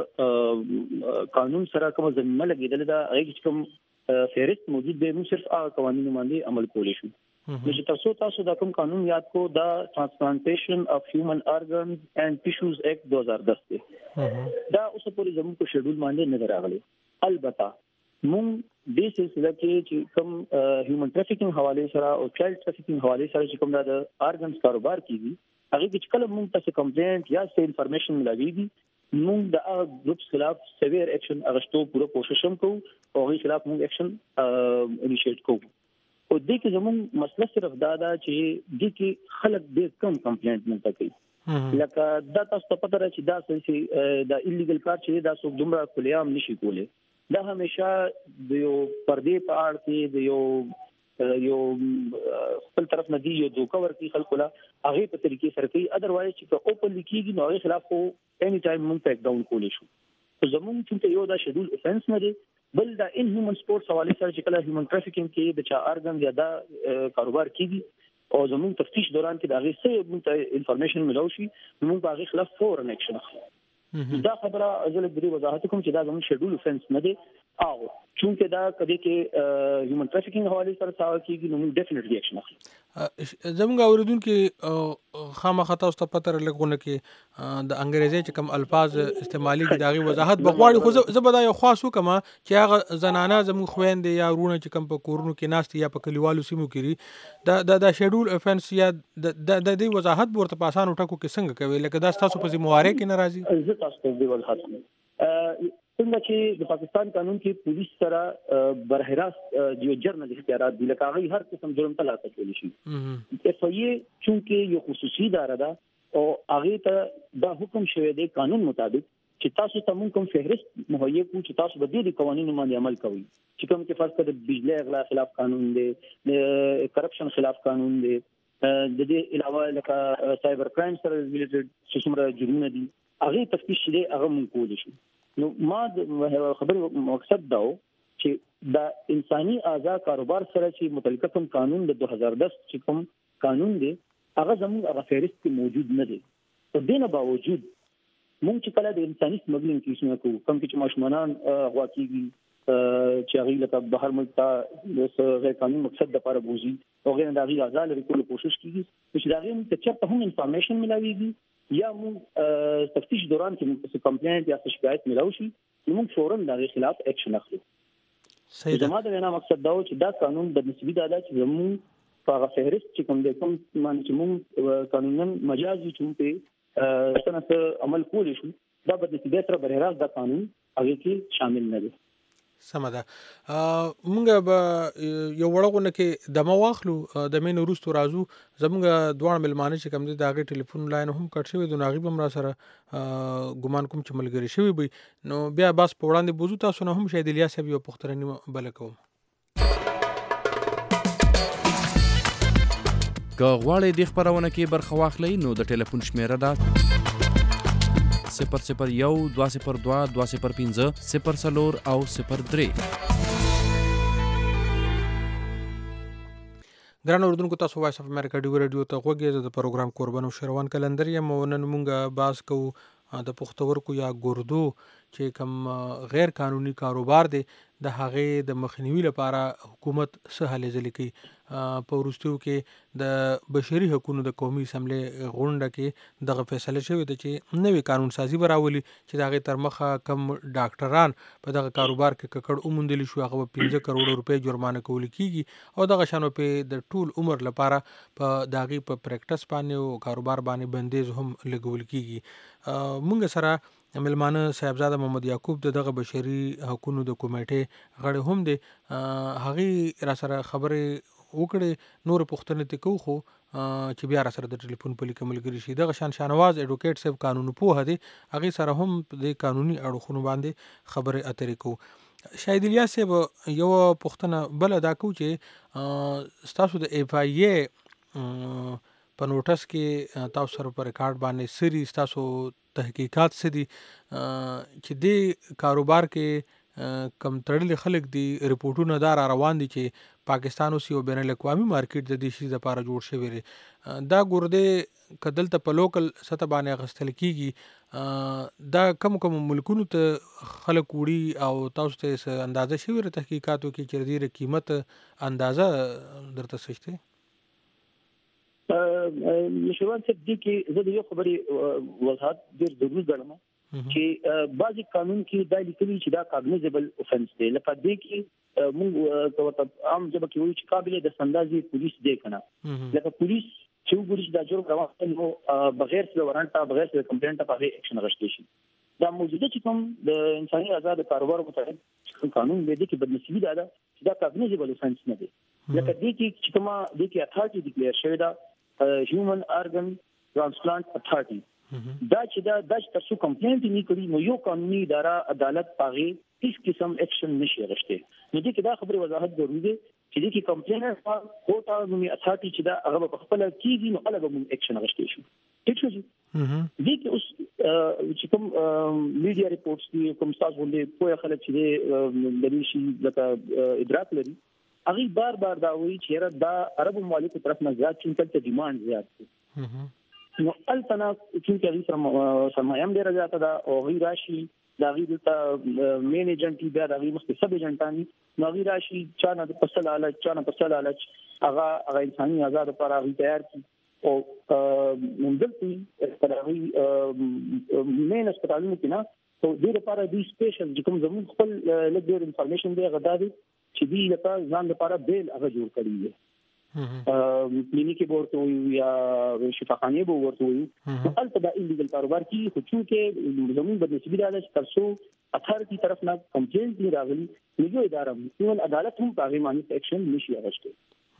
د قانون سره کوم ځمنه لګیدل دا هغه چې کوم فهرست موجود دی موږ صرف هغه قوانینو باندې عمل کولی شو. چې تاسو دا کوم قانون یاد کو دا ټرانسپلانټیشن اف هیومن ارګنز اینڈ ټیشوز ایکټ 2010 دی. دا اوس پورې زموږ په شیډول باندې نه راغلی. البته مونږ د سلسله کې چې کوم هیومن ټرافیکینګ حواله سره او چایلډ ټرافیکینګ حواله سره چې کوم د ارګنز کاروبار کیږي هغه چې کله مونږ تاسو کمپلینټ یا څه انفارمیشن ملاويږي مونږ د ګروپ خلاف سیویر اکشن اغشتو پوره کوشش هم کوو او غي خلاف مونږ اکشن انیشیټ کوو. او د دې زمون مسله صرف دا ده چې د کې خلک ډېر کم کمپلینټ مونږ کوي لکه دا تاسو ته پته راځي دا چې دا ایلیګل کار چې دا څوک دومره کلیام نشي کولی. دا همیشه د یو پردې په اړه کې د یو خپل طرف نه دی یو دوکا ورکی خلکو لا هغه په طریقې سره کوي. ادروایز چې په اوپن لیکيږي نو هغه خلاف خو اني ټایم مونږ پیک ډاون کولی شو. زمون چې یو دا شیډول افنس نه دی بل دا ان هیومن سپورتس حواله سره چې کله هیومن ټرافیکینګ کې د چا ارګن یا دا کاروبار کیږي او زمون تفتیش دوران کې دا غي څه مونږ انفارمیشن ملو شي مونږ په هغه خلاف فورن اکشن اخلو. دا خبره ازل د وضاحت کوم چې دا زمون شیډول افنس نه دی او چونکه دا کدی کې هیومن ټرافیکینګ حواله سره تاو کیږي نو موږ ډیفینټلی اکشن اخلو. زموږ اوریدونکو خامخا تاسو ته پته لګونه کې د انګریزي چې کوم الفاظ استعمالي دي داغي وضاحت بغواړي خو زبدا یو خاص وکما چې هغه زنانه زموږ خويندې یا ورونه چې کوم په کورونو کې ناست یا په کلیوالو سیمو کې دا شیډول افنس یا د دې وضاحت ورته په اسانو ټکو کې څنګه کوي لکه دا تاسو په ذمہواري کې ناراضي؟ زه تاسو ته د وضاحت څنګه چې د پاکستان قانون کې پولیس سره بره راست یو جرنل اختیارات دي لکه هغه هر قسم جرم ته لاس کولی شي. اف آی چونکه یو خصوصي اداره ده او هغه ته دا حکم شوی دی قانون مطابق چې تاسو ته موږ کوم فهرست مهیا کو چې تاسو به د قوانینو باندې عمل کوئ چې کوم کې فرض کړئ بجلی اغلا خلاف قانون دی د کرپشن خلاف قانون دی د دې علاوه لکه سایبر کرایم سره ریلیټډ څومره جرمونه دي هغه تفتیش دی هغه موږ کولی شو. نو ما خبر مقصد دا چې دا انساني اعضاء کاروبار سره چې متعلقه کوم قانون د 2010 چې کوم قانون دی هغه زموږ هغه فهرست کې موجود نه دی. په دې نه باوجود موږ چې کله د انساني سمګلینګ کیسونه کوو کوم چې ماشومان غوا کیږي چې هغه لکه بهر ملک ته غیر قانوني مقصد د لپاره بوزي او غیر د هغه اعضاء لري کول کوشش کیږي چې دا غي چې هم انفارمیشن ملاويږي یا موږ تفتیش دوران کې موږ کمپلینټ یا شکایت ملو شي موږ فورن د هغه خلاف اکشن اخلو. صحیح زما د وینا مقصد دا و چې دا قانون د نسبی د عدالت چې موږ په هغه فهرست چې کوم د کوم معنی چې موږ قانونا مجازي چې په څنګه عمل کولی شو دا په نسبت سره بهر راز دا قانون هغه کې شامل نه دی. سمه ده. مونږ به یو وړغونه کې دمه واخلو د مین وروستو راځو زمونږ دوه ملمانه چې کوم دي د هغې ټلیفون لاین هم کټ شوی دی نو هغې به هم را سره ګمان کوم چې ملګري شوي وي نو بیا بس په وړاندې بوځو تاسو نه هم شاید الیا صاحب یو پوښتنه بله کوم. که غواړئ دې خپرونه کې برخه واخلئ نو د ټلیفون شمیره ده 001 202 205 04 او 03. ګران اوردونکو تاسو وایس اف امریکا ډیو رادیو ته غوږی د پروګرام قربانو شروان کلندر یم نن مونږه باز کوو د پښتورګو یا ګردو چې کوم غیر قانوني کاروبار دی د هغې د مخنیوي لپاره حکومت څه هلې ځلې کوي. په وروستیو کې د بشري حقوقو د قومي اسمبلی غونډه کې دغه فیصله شوې ده چې نوې قانون سازي به راولي چې د هغې تر مخه کم ډاکټران په دغه کاروبار کې ککړ وموندلی شو هغه به 15 کروڑ روپۍ جرمانه کول کیږي او دغه شانو په د ټول عمر لپاره په داغي په پریکټس باندې او کاروبار باندې بندیز هم لګول کیږي مونږ سره ملمانه صاحبزاده محمد یعقوب دغه بشري حقوقو د کمیټې غړي هم دي هغه را سره خبره وکړي نور پښتنه تکو خو چې بیا را سره د ټلیفون په لیکه ملګری شي دغه شانواز اډوکیټ صاحب قانوني پوهه دي هغه سره هم د قانوني اړخونو باندې خبره اترې کو شاید الیاس صاحب یو پښتنه بل ادا کو چې تاسو د اف ای ای په نوټس کې تاسو سره په ریکارډ باندې سری تاسو تحقیقات سدي چې د کاروبار کې کم تړلې خلک دي ریپورتونه دار روان دي چې پاکستان اوس یو بین الاقوامي مارکیټ د دې شي لپاره جوړ شوی دی دا ګورده کدل ته په لوکل سطح باندې غستل کیږي دا کم ملکونو ته خلک وړي او تاسو ته اندازه شوی تحقیقاتو کې چې د قیمت اندازه درته سشته نشوان څه دي کې زه د یو خبرې وضاحت ډیر ضروري ګڼم چې بعضی قانون کې دا لیکلي چې دا کاګنیزبل اوفنس دی لکه دې کې موږ عام ژبه کې وایي چې قابل د سندازي پولیس دی کنه لکه پولیس چې وګوري دا جرم روان نو بغیر د وارنټ بغیر د کمپلینټ په هغه اکشن غشتي شي دا موجوده چې کوم د انساني آزاد کاروبار متعلق قانون دی چې بدنصیبي ده چې دا کاګنیزبل اوفنس نه دی لکه دې کې چې کومه دې کې اتھارټي ډیکلیئر شوی دا هیومن ارګن ترانسپلانټ اتھارټي دا چې تاسو کمپلینټ نه کړی نو یو قانوني اداره عدالت پاغي هیڅ قسم اکشن نشي غشته نو دې کې دا خبره وضاحت ضروري ده چې دې کې کمپلینټ کوټا نو اتھارټي چې دا هغه په خپل کېږي نو الګ مون اکشن غشته شي ٹھیک شو دې کې اوس چې کوم میډیا ریپورتس دي کوم تاسو ولې په خلک چې د دې شي لکه ادراک لري هغه بار دا وایي چې دا عربو ممالکو طرف نه زیات چې ته ډیماند زیات دي نو التنا چې هغه سرمایه هم ډیره زیاته ده او غیر راشي دا غیر ته مین ایجنټ بیا دا غیر مخکې سب ایجنټانی نو غیر راشي چا نه پسل علاج هغه انساني آزاد لپاره غي تیار کی او مندلتي ترغي مین هسپتالونو کې نه او دې لپاره دی سپیشل چې کوم زموږ خپل لګور انفارمیشن دی غدا دي چې دی لپاره ځان لپاره بیل هغه جوړ کړی دی کلینیکی ورته وي یا شفاخانه به ورته وي البته دا ایلیګل کاروبار کې خو چې زموږ بدنصیبي ده چې ترسو اتھارټي طرف نه کمپلینټ دی راغلی نو اداره هم عدالت هم په معنی اکشن نشي اغشته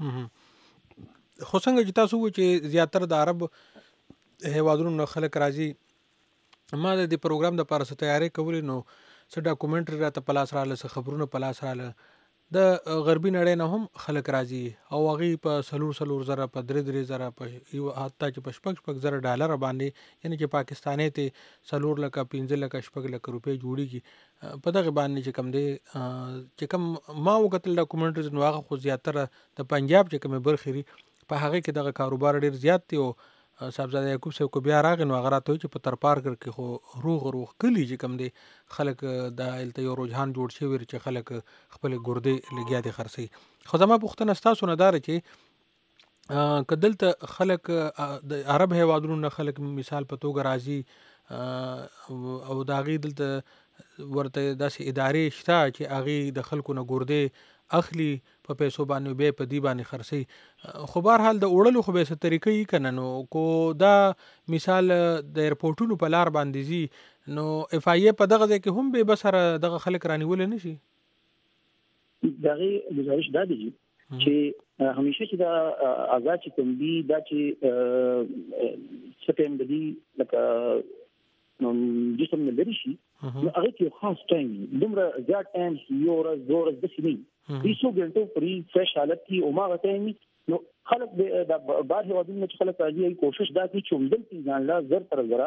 خو څنګه چې تاسو چې زیاتره د عرب هیوادونو خلک راځي ما د پروګرام د لپاره تیاری کولې نو څه ډاکومنټري راته پلاس رااله څه خبرونه پلاس رااله د غربي نړۍ نه هم خلک راځي او هغه په سلور زره په 3 زره په یو حتی چې په شپږ زره ډالر باندې یعنی چې پاکستاني ته سلور لکه 15 لکه شپږ لکه روپۍ جوړیږي په دغه باندې چې کم دی چې کم ما وکتل ډاکومنټریز نو هغه خو زیاتره د پنجاب چې کومه برخري په هغه کې دغه کاروبار ډیر زیات دی او صاحبزاده یعقوب صاحب کو بیا راغی نو هغه راته چې په تر پارکر کې خو روغ کلی چې کم دی خلک د الته یو رجحان جوړ شوی چې خلک خپل ګردې لګیا دي خرسي خو زما پوښتنه ستاسو نه دار چې کدلته خلک د عرب هیوادونو نه خلک مثال په توګه راځي او دا غي دلته ورته داسې ادارې شته چې هغه د خلکو نه ګردې اخلي په پیسو باندې به په دی باندې خرسي خو بهر حال د وړلو خو به څه طریقې کنه نو کو دا مثال د ایرپورټونو په لار باندې زی نو اف ای ای په دغه ځای کې هم به بسره دغه خلک رانیول نه شي دغه گزارش دا دی چې همیشه چې دا آزاد چې کوم دی دا چې سپم دی لکه جسم نه لري شي نو هغه کې خاص ټایم دومره زیات ټایم یو ورځ دوه ورځې د سینې بیسو ګنټو پرې فرش حالت کې او ما غته نو خلک د بار هوادونو چې خلک راځي کوشش دا کوي چې عمدن ځان لا زر تر زرا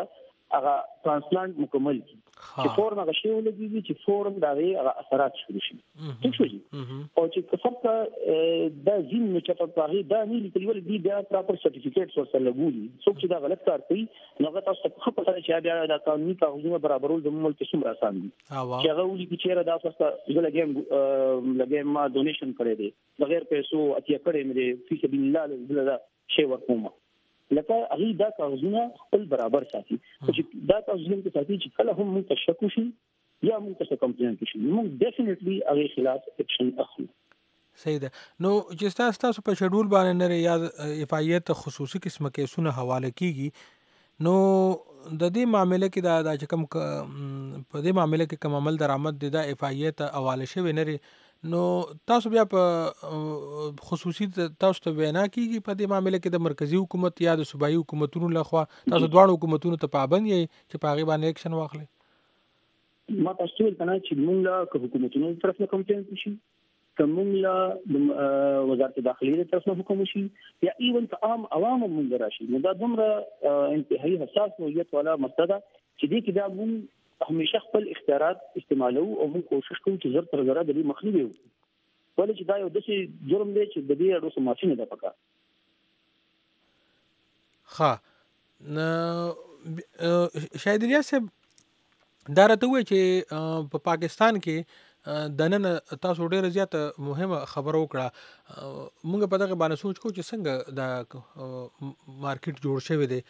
هغه ترانسپلانت مکمل کی چې فورن هغه شی ولګي چې فورن دا هغه اثرات شروع شي ټیک شو او چې څه دا زین نه چې په هغه دا نه لیکل ول دي بیا پراپر سرټیفیکټ ورسره لګولي څوک چې دا غلط کار کوي نو هغه تاسو په خپل سره چې بیا دا قانوني کاغذونه برابرول د ملک څومره آسان دي چې هغه ولي چې چیرې دا تاسو لګیم ما ډونیشن کړی دی بغیر پیسو اتیا کړی مې فی سبیل الله دا شی ورکوم لکه هغه دا کاغذونه خپل برابر ساتي چې دا کاغذونه کې ساتي چې کله هم موږ تشکو شي یا موږ څه کمپلین کوي موږ ډیفینیټلی هغه خلاف اکشن اخلو. صحیح ده. نو چې تاسو په شیډول باندې نه یا اف آی ته خصوصي قسمه کیسونه حواله کیږي نو د دې معاملې کې دا چې کوم په دې معاملې کې کوم عمل درآمد دي دا اف آی ته حواله شوی نه نو تاسو بیا په خصوصي تاسو ته وینا کیږي په دې معاملې کې د مرکزی حکومت یا د صوبایي حکومتونو لخوا تاسو دواړو حکومتونو ته پابند یې چې په هغه باندې اکشن واخلي. ما تاسو ته کنه چې موږ له حکومتونو طرف نه کمپلین کوشي کوم له وزارت داخلي طرف نه حکم شي یا ایون عام عوام موږ راشي نو دا دومره انتهایی حساس موضوع ولا مسله چې دې کې دا موږ همیشه خپل اختیارات استعمالو او موږ کوشش کوو چې زر تر زره د دې مخنیوي وکړو ولې چې دا یو داسې جرم دی چې د دې اړو معافي نه ده پکار. شاید الیاس صاحب دا راته وایي چې په پاکستان کې د نن تاسو ډېره زیاته مهمه خبره وکړه موږ په دغه باندې سوچ کوو چې څنګه دا مارکیټ جوړ شوی دی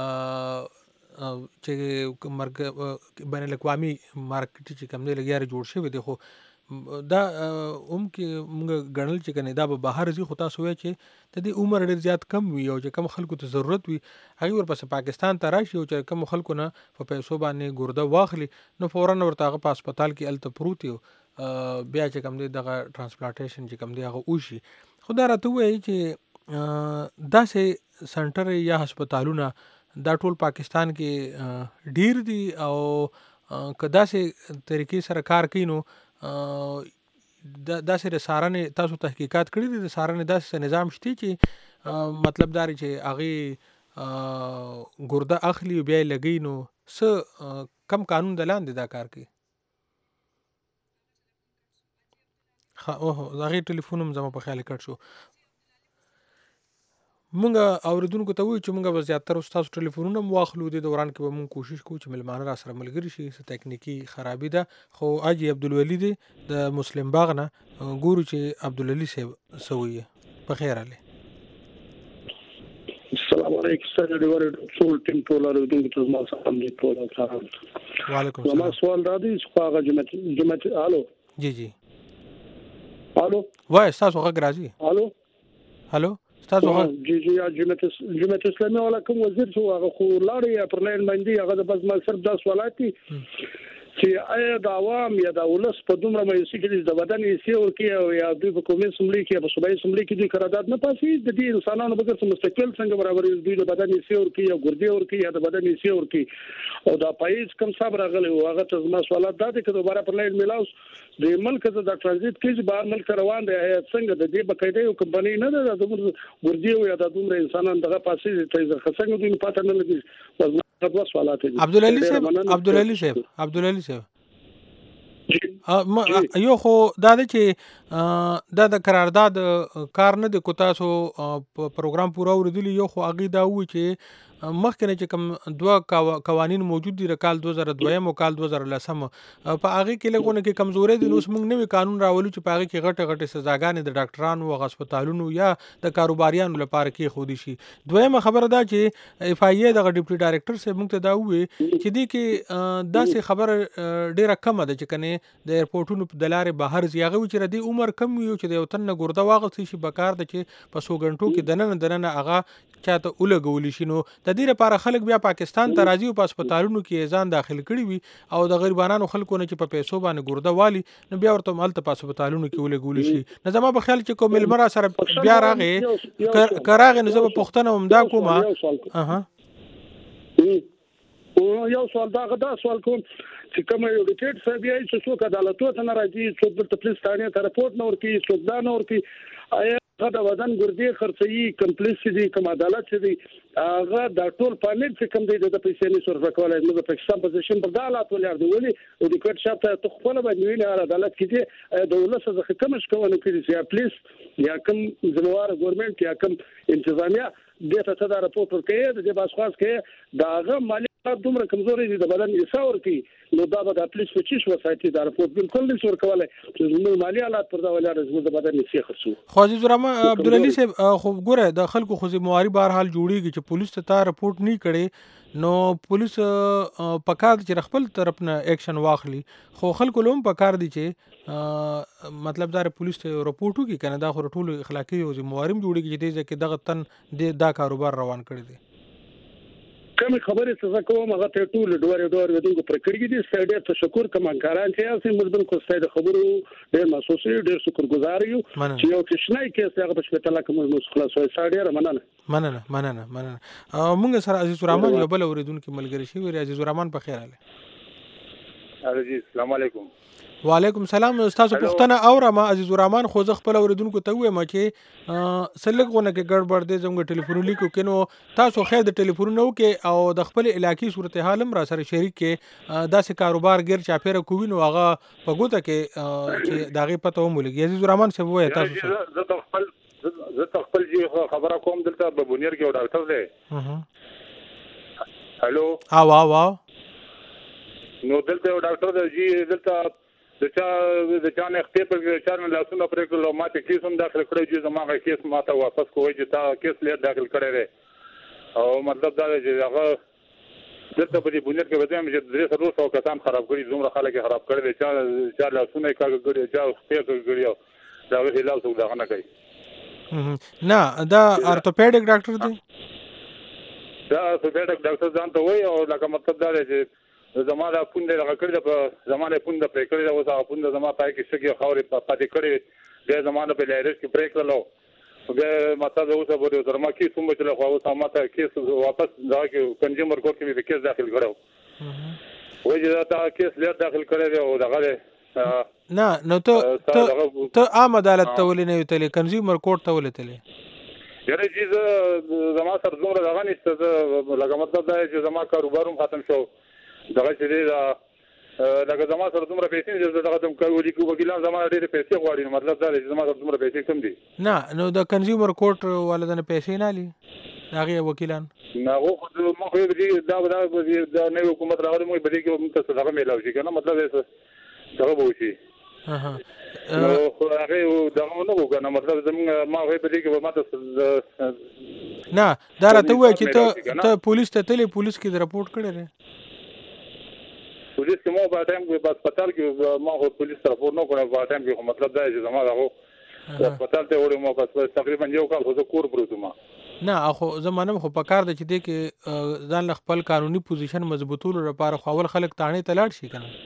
چې بین الاقوامي مارکیټ چې کوم دی لګیاره جوړ شوی دی خو دا کې موږ ګڼل چې کنه دا به بهر ځي خو تاسو وایي چې د دې عمر ډېر زیات کم وي او چې کم خلکو ته ضرورت وي هغه ورپسې پاکستان ته راشي او چې کم خلکو نه په پیسو باندې ګرده واخلي نو فورا ورته هغه په هسپتال کې الته پروت یو بیا چې کوم دی دغه ترانسپلانټیشن چې کوم دی هغه وشي خو دا راته وایي چې داسې سنټر یا هسپتالونه دا ټول پاکستان کې ډیر دي او که داسې طریقې سره کار کوي نو داسې د څارنې تاسو تحقیقات کړي دي د څارنې داسې نظام شته چې مطلب دا چې هغې ګرده اخلي بیا یې لګوي نو څه کم قانون د لاندې دا کار کوي؟ هغې ټلیفون هم زما په خیال کټ شو. مونږ اوریدونکو ته وایو چې مونږ به زیاتره ستاسو ټلیفونونه هم واخلو دې دوران کې به مونږ کوشش کوو چې مېلمانه را سره ملګري شي څه تکنیکي خرابي ده خو حاجي عبدالولي دی د مسلم باغ نه ګورو چې عبدالولي صاحب څه وایي. په خیر علي. السلام علیکم سر ډیوړ ټول ټیم ټول اوریدونکو ته زما سلام دی ټول سلام. وعلیکم السلام. ما سوال را دي چې هغه جمعه الو جی الو وای تاسو هغه راځي الو تاسو جی یا جمعیت اسلامي ولا کوم وزیر شو هغه خو لاړې پر لاین باندې هغه د بس مقصد د سوالات چې آیا د عوام یا د ولس په دومره مېسي کې د بدن یې سیور کې او یا د حکومت سملي کې په صوبایي سملي کې د قرارداد نه پاسي د دې انسانانو بغیر مستقل څنګه برابر دي د بدن یې سیور کې یا ګردي ور کې یا د بدن یې سیور کې او دا پایز کم صبر غلي هغه ته زما سوالات دا دي چې دوباره پر لاین ملاوس د ملک د ټرانزیت کې بهر ملک روان دی څنګه د دې بقاعده یو کمپنی نه ده د ګردي او یا د دومره انسانان دغه پاسي ته څنګه دوی پاتې نه لګي دغه سوالات دي. عبدالعلی صاحب یو خو دا دی چې دا د قرارداد کار نه دی کو تاسو پروګرام پورا اوریدلی یو خو هغې دا وایي چې مخکې نه چې کوم دوه قوانین موجود دي د کال 2002 او کال 2010 په هغې کې لږونه کې کمزورۍ دي نو اوس موږ نوی قانون راولو چې په هغې کې غټې غټې سزاګانې د ډاکټرانو او هسپتالونو یا د کاروباریانو لپاره کېښودی شي. دویمه خبره دا چې اف آی ای دغه ډیپټي ډایرکټر صاحب موږ ته دا ووایي چې دې کې داسې خبره ډېره کمه ده چې کنې د ایرپورټونو د لارې بهر ځي هغه وایي چې د دې عمر کم وي چې د یو تن نه ګرده واغوستی شي پکار ده چې په 100 غنټو کې دننه هغه چاته ولګولی شي نو د دې لپاره خلک بیا پاکستان ته راځي او په هسپتالونو کې ځان داخل کړي وي او د غریبانو خلکو نه چې په پیسو باندې ګرده والي نو بیا ورته هلته په هسپتالونو کې ولګولی شي. نو زما په خیال چې کوم مېلمه را سره بیا راغې که راغې نو زه به پوښتنه همدا کوم یو سوال دا سوال کوم چې کوم یو ډیټیټ صاحب یې چې څوک عدالتو ته نه راځي څوک د پولیس ثانیه ته رپورټ نه ورکوي څوک دا نه ورکوي آیا هغه د وطن ګردې خرڅي کمپلیس دي کوم عدالت دي هغه د ټول پالیټ چې کوم دی د پیسې نه سر ورکولای نو د پاکستان پوزیشن په دالات ولر دی ولي او د کوټ شاته ته خپل باندې ویل عدالت کې دي د ولس څخه کوم شکونه کړی چې پلیس یا کوم ځموار ګورنمنت یا کوم انتظامیه دته ته دا راپور ورکړي د باسخواس کې داغه مالی دومره کمزوري دي د بدن ایثار کوي نو دا به د پولیس په چیش وسایتي دا رپورت بالکل نشي ورکولای چې زموږ مالی حالات پر دا ولر زموږ د بدن ایثار خرڅو خو عزیز الرحمن عبدالعلی صاحب خو ګوره د خلکو خو مواري بهر حال جوړیږي چې پولیس ته رپورت نه کړي نو پولیس پکار چې خپل طرف نه اکشن واخلي خو خلکو لوم پکار دي چې مطلب دا پولیس ته رپورټ وکړي کنه دا خو ټول اخلاقی او موارم جوړیږي چې دغه دغه تن دا کاروبار روان کړی دی کوم خبره څه کوم هغه ته ټول ډور ودونکو پر کړی دي ستړي تشکر کوم کاران چې اسې مردن کو ستړي خبرو ډېر محسوس ډېر شکرګزار یو چې یو کښنای کې هغه په شپه کوم نو خلاص وای ستړي مننه مونږ سره عزیز الرحمن یو بل اوریدونکو ملګری شي وی عزیز الرحمن په خیر اله جی السلام علیکم وعلیکم السلام استاد پښتنه اورما عزیز الرحمن خو ځ خپل اوریدونکو ته وایم چې سلګونه کې ګډوډ دي زموږ ټلیفون لیکو کینو تاسو خیر د ټلیفون نو کې او د خپل علاقې صورتحال هم را سره شریک کې داسې کاروبار غیر چاپیره کوي نو هغه په ګوته کې چې داغه پته ومولږي عزیز الرحمن څه وایي تاسو زه خپل جی خبره کوم دلته په بونیر کې ډاکټر دی هالو واو نو دلته ډاکټر دی جی دلته د چا نه خپل په چار نه لاسونه پرې کړو ماته کیس هم داخل کړی چې زموږه کیس ماته واپس کوی چې تا کیس لیر داخل کړی دی او مطلب دا چې هغه دلته په دې بنیاد کې وځم چې 300 کسان خراب کړي زموږ خلک خراب کړي دي چا لاسونه کاږي چا خپل کړي دا ویل لاس وګړه نه کوي نه دا ارتوپیډیک ډاکټر دی دا ارتوپیډیک ډاکټر ځان ته وایي او لکه مطلب دا دی چې زماده پوند لغه کړی د زمانه پوند پرې کړی دا اوسه پوند زما پای کې شګي خوري پاتې کړی د زمانه په لایرس کې پرې کړلو به ماته اوسه بده درما کې څومره چې خو اوسه ماته کیس واپس دا کې کنزیومر کورټ کې به کیس داخل کړو وایي دا تا کیس لیر داخل کړی دی او دغه نه نو ته عام عدالت ته ولې نه وتلې کنزیومر کورټ ته ولې تلې یاره چې زما سره دومره دغه نشته لکه مطلب دا چې زما کاروباروم ختم شو دغه چې دا لکه زما سره دومره پیسې چې دغه تم کوي چې وکیلان زما ډېر پیسې غواړي مطلب دا چې زما سره دومره پیسې کم دي نه نو د کنزیومر کورټ والدنه پیسې نه لي هغه وکیلان نه هو مخ دې دا نه حکومت راغلی مو به دې کې موږ څه دغه میلاو شي کنه مطلب دغه به شي نو هغه دغه نو کنه مطلب زموږ ما به دې کې ماته نه دا راته وایي چې ته پولیس ته تلې پولیس کې رپورټ کړی پولیس کې مو په ټایم کې په هسپتال کې ما هو پولیس رپورټ نه کړو په ټایم کې مطلب دا چې زما دغه هسپتال ته وړم په تقریبا یو کال خو کور پروت ما نه خو زمانه خو په کار د چې دې کې ځان خپل قانوني پوزیشن مضبوطولو لپاره خو اول خلک تانه تلاړ شي کنه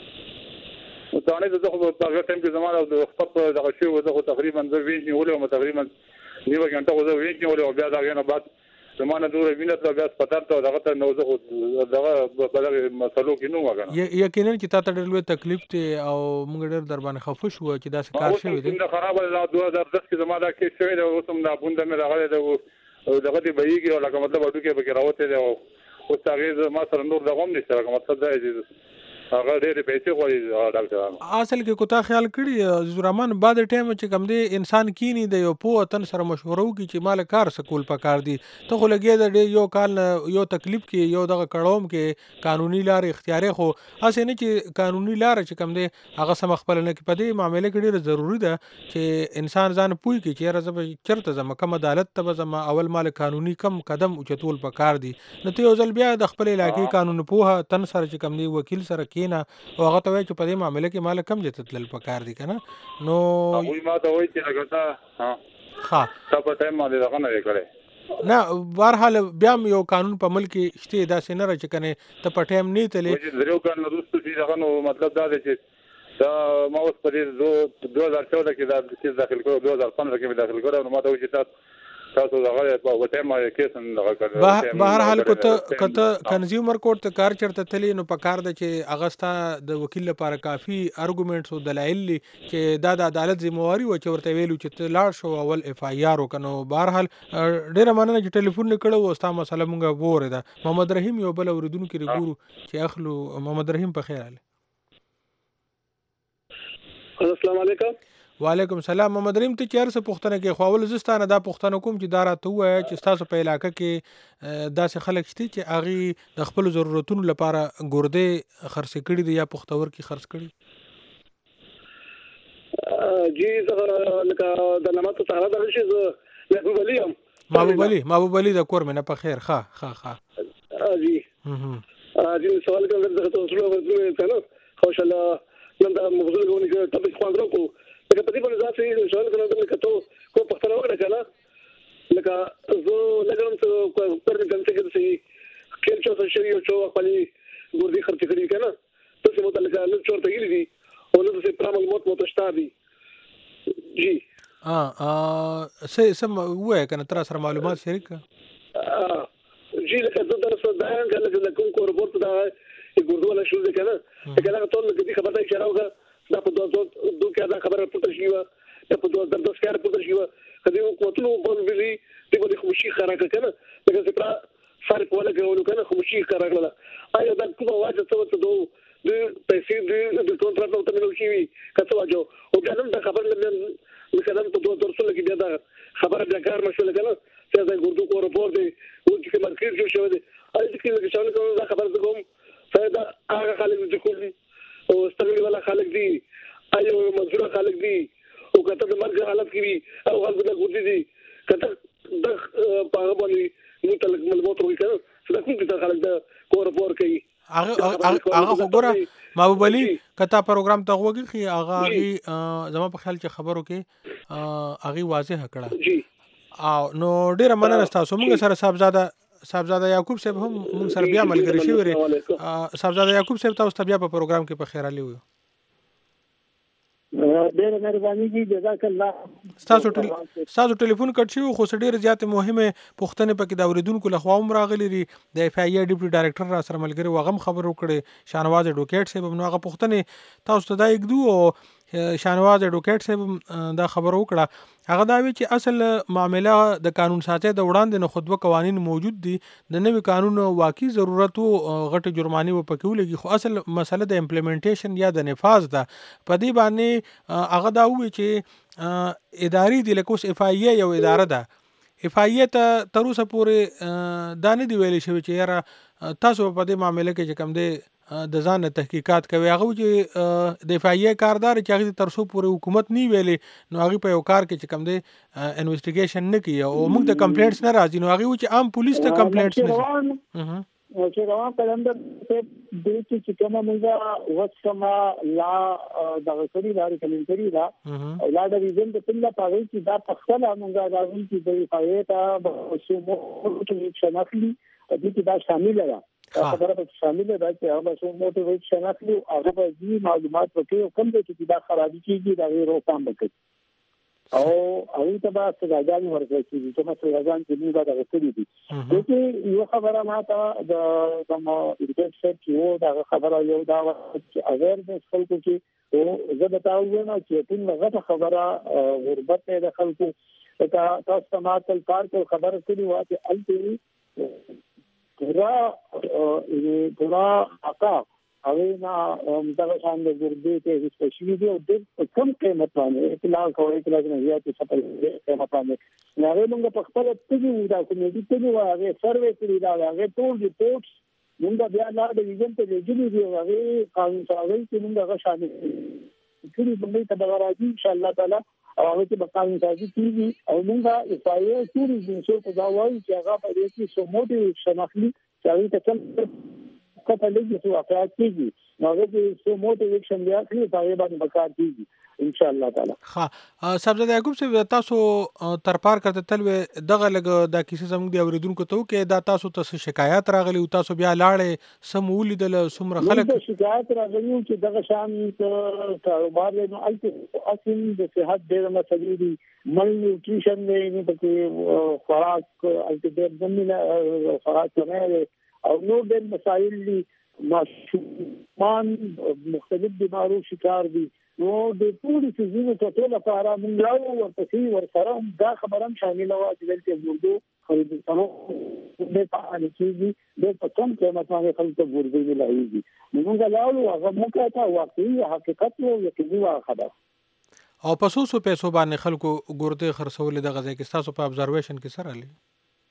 نو تانه د خو په هغه ټایم کې زما د خپل دغه شی و دغه تقریبا زه وینځ نیولم تقریبا نیو غنټه و زه وینځ نیولم بیا دا غنه بعد زمانه دوره وینه ته بیا هسپتال ته دغه ته نو زه دغه بلغه مسلو کې نو وګڼم یقینا چې تاسو ډېر لوی تکلیف ته او موږ ډېر در باندې خفه شو چې دا څه کار شوی دی دا خراب ده 2010 کې زما دا کې شوی دی اوس هم دا بوند مې راغلی دی دغه دی بهيږي لکه مطلب اډو کې به راوته دی او تاغیر ما سره نور دغه هم نشته لکه مطلب دا دی هغه ډېر پیسې غواړي ډاکټرانو اصل کې کوتا خیال کړی عزیز الرحمن بعد ټایم چې کم دی انسان کینی د یو په وطن سره مشوره وکي چې مال کار سکول پکار دی ته خو لګي د یو کال یو تکلیف کې یو دغه کړهوم کې قانوني لار اختیاري خو اسې نه چې قانوني لار چې کم دی هغه سم خپل نه کې پدې معاملې کې ډېر ضروری ده چې انسان ځان پوي کې چې راځي چرته زما کوم عدالت ته زما اول مال قانوني کم قدم اوچتول پکار دی نو ته یو ځل بیا د خپل علاقې قانون په تن سره چې کم دی وکیل سره نه او هغه ته وایي چې په دې معاملې کې مال کم جته تل پکار دي کنه نو وای ما ته وایي چې لګتا ها تا په ټایم باندې دغه نه کړې نه بهرحال بیا یو قانون په ملک شته دا سينره چې کنه ته په ټایم نه تلې چې درو کال نو دوستو چې دغه نو مطلب دا دی چې دا ما اوس په 2014 کې دا چې داخل کړو 2015 کې داخل کړو نو ما ته وایي چې تاسو هغه په ټیم کیس نه غوړ به هر حال کته کنزیومر کورټ ته کار چرته تلی نو په کار د چې اغستا د وکیل لپاره کافي ارګومنټس او دلایل چې دا د عدالت ذمہواری و چې ورته ویلو چې لاړ شو اول اف آی آر وکنو. به هر حال ډیره مننه چې ټلیفون نکړو او ستا مسله مونږه ووره ده. محمد رحیم یو بل اوریدونکو ګورو چې اخلو. محمد رحیم په خیر حال. السلام علیکم. وعلیکم السلام. محمد رحیم ته چیر څه پوښتنه کې خواول زستانه دا پوښتنه کوم چې دا راته وایي چې تاسو په علاقې کې داسې خلک شته چې هغه د خپل ضرورتونو لپاره ګردې خرڅ کړي دي یا پښتور کې خرڅ کړي؟ جی زه لکه د نماز سره د شي زه محبوب علي د کور مې نه په خیر. ښه جی جی سوال کوم د تاسو ورته کنه خوش الله نن دا موضوع غوښنه ټاپک خواندرو کو لکه په دې باندې ځکه سوال کوم د کتو کو پښتنه وکړه کنه لکه زه لګم څه پر دې څنګه چې کله چې شری او چې خپل ګردي خرڅ کړی کنه څه متعلق له چورته یې دي او نو څه پرامل موت شته جی سم وای کنه تر سره معلومات شریک جی لکه د درس دا هغه کوم کو رپورت دا ګردو ولا شو ده کنه کله ټول کې خبره ده چې راوګه دا په دوه کې دا خبره پټه شي وا په دوه د ښکار پټه شي وا کله کوتلو په ویلي د خوشي خراکه کنه لکه چې پر ساري په ولا کې کنه خوشي خراکه آیا دا کومه واجه څه دوه د پیسې د کنټراکټ او تمنو شي کته واجو او بیا نن دا خبره مثلا په دوه درسونه کې بیا دا خبره بیا کار مشول کنه چې دا ګردو کو رپورت دی او چې مارکیټ جوړ شوی دی اې چې کې څنګه کوم دا خبره کوم فائدہ هغه خلک چې کوم او استغلی والا خلک دي ایو منظور خلک دي او کته د مرګ حالت کې وي او خلک د ګوډي دي کته د پاغه باندې نو تلک ملموت وي کنه څنګه کوم چې خلک د کور پور کوي هغه خبره محبوب علي کته پروګرام ته وګورئ هغه زما په خیال چې خبرو کې هغه واضح کړه جی او نو ډیره مننه تاسو. موږ سره صاحبزاده یعقوب صاحب هم موږ سره بیا ملګری شوی ری. صاحبزاده یعقوب صاحب تاسو ته بیا په پروګرام کې په خیر علي وي. ډېر مهرباني دي جزاک الله. تاسو ټلیفون کټ شو خو ډېر زیات مهمه پوښتنه پکې دا اوریدونکو له خوا هم راغلي دي. د اف آی ډیپټي ډایریکټر را سره ملګری وغم خبر وکړي شانواز اډوکیټ صاحب نو هغه پوښتنه تاسو ته دا یګدو او شانواز اډوکیټ صاحب دا خبر وکړه. هغه دا وی چې اصل معامله د قانون ساتي د وړاندې نه خطبه قوانين موجود دي د نوي قانون واقعي ضرورت او غټ جرماني و پکې ولګي خو اصل مسله د امپلیمنټیشن یا د نفاذ ده. په دې باندې هغه دا وی چې اداري د لکوس اف آی ای یو اداره ده. اف آی ای ته تر اوسه پورې دانه دی ویلې شوی چې یاره تاسو په دې معاملې کې چې کوم دی د ځان تحقیقات کوي هغه چې د اف آی ای کاردار چې هغه ترسو پورې حکومت نی ویلې نو هغه په یو کار کې چې کوم دی انویسټیګیشن نه کوي او موږ د کمپلینټس نه راځي نو هغه چې عام پولیس ته کمپلینټس نه چې روان کلندر ته د چې کومه موږ وڅما لا د غوړي لاري کمنټري دا لا د ریزن د پله پاوي چې دا پخله موږ راځي چې د اف آی ای ته شومو کې شناخلي د دې دا شامل ده خبره په شامل ده چې هغه څو موټیویټ شناخلي هغه به دې معلومات ورکړي کوم چې دا خرابي کیږي دا غیر روکام وکړي او هغه ته به سزاګانې ورکړي چې کومه سزاګان چې موږ دا غوښتي دي. چې یو خبره ماته د کوم ایډیټر چې دا خبره یو دا چې اویرنس خلکو کې او زه به تاسو نه چې ټول غټه خبره غربت د خلکو تاسو ته ماته کار خبره کړي و چې الته پورا آقا اوینا مطلب شان د ګردې ته سپیشلی دی او د کم قیمت باندې اطلاع کوي چې نه یا چې سپل قیمت باندې نه موږ په خپل تیږي دا کومې ته نو هغه سروې کړی دا هغه ټول ریپورټس موږ بیا لا د ویژن ته لګیلي دی هغه قانون ساوي چې موږ هغه شامل کړي باندې ته راځي ان شاء الله تعالی او هغه چې بقاین سازي کیږي او موږ اف آی ای ټول د څه په دا وایي چې هغه په دې کې سو موټي شناخلي چې هغه ته پته لګي چې واقعیت کیږي نو هغه څه موټیویشن بیا کوي هغه باندې بکار کیږي ان شاء الله تعالی. ها صاحبزاده یعقوب صاحب تاسو تر پار کړه تل دغه لګ دا کیسه زموږ دی اوریدونکو ته کې دا تاسو ته شکایت راغلی او تاسو بیا لاړې سمول د سمره خلک شکایت راغلی چې دغه شان کاروبار نو اصل د صحت ډېر مسلې دي مال نیوټریشن نه پکې خوراک الټیډ زمينه خوراک نه او نو ډېر مسائل دي ماشومان مختلف بیمارو شکار دي نو د ټول سيزونو ټول لپاره موږ راو ورپسې ورسره دا خبره هم شامل و چې دلته ورته خریدونکو د پاره کېږي د پټم قیمت باندې خلک ورته ملایږي موږ لاړو هغه موږ ته واقعي حقیقت یو یقیني خبره او په سوسو پیسو باندې خلکو ګورته خرڅول د غزا کې تاسو په ابزرویشن کې سره لې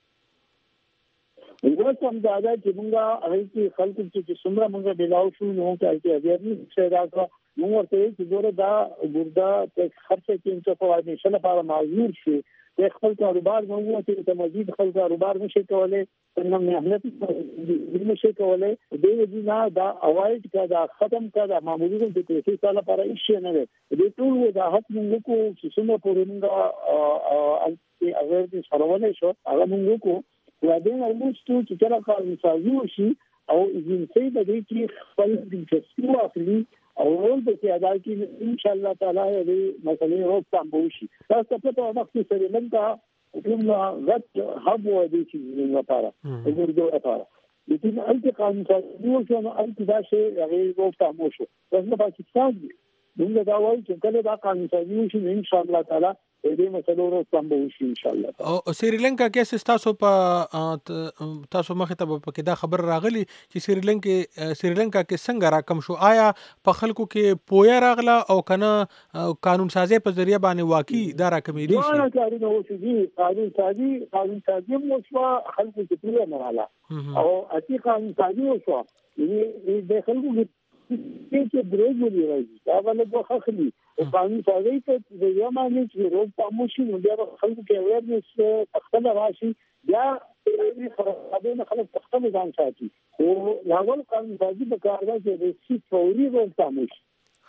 وګورئ چې دا چې موږ هغه کې خلکو چې څومره موږ بلاو شو نو چې اویرنس څه راځي نو ورته چې ګوره دا ګوردا ته خرڅه کې چې په واده شنه لپاره معذور شي د خپل کاروبار نو چې ته مزید خپل کاروبار نشي کولای څنګه مهنت نشي کولای د دې نه دا اوایډ کړه ختم کړه معمولی د پیسې سره لپاره هیڅ نه دی د ټول وضاحت موږ کو چې څومره پورې موږ اویرنس سره شو هغه موږ کو وادین المستو چې کله کار مساوي شي او جنسي د دې کې خپل دلچسپي واخلي او ول به ادا کې ان شاء الله تعالی دې مسلې روکثام وشي تاسو په توګه وخت سره لنګه کومه غت هب و دې چې لپاره وګورئ لپاره لیکن التقام مساوي شو نو التداشه هغه روکثام وشي په پاکستان موږ دا وایو چې کله دا قانون مساوي شي ان شاء الله تعالی دې مسلو روکثام وشي ان شاء الله. او سریلانکا کې تاسو په تاسو مخه ته په کې دا خبر راغلی چې سریلانکا کې څنګه راکم شو آیا په خلکو کې پویا راغله او کنه قانون سازي په ذریعہ باندې واقعي دا راکمې دي شي کارونه وشي قانون سازي مو خلکو کې پویا نه رااله او اتی قانون سازي وشو د خلکو چې درې ګوري راځي دا ولې بخخلي او قانون سازي ته د یماني چې روز پاموشي نو بیا خلکو کې اویرنس تخته راشي بیا دې خبرونه خلک تخته ځان ساتي او لاول قانون سازي په کار ده چې د فوري روز پاموشي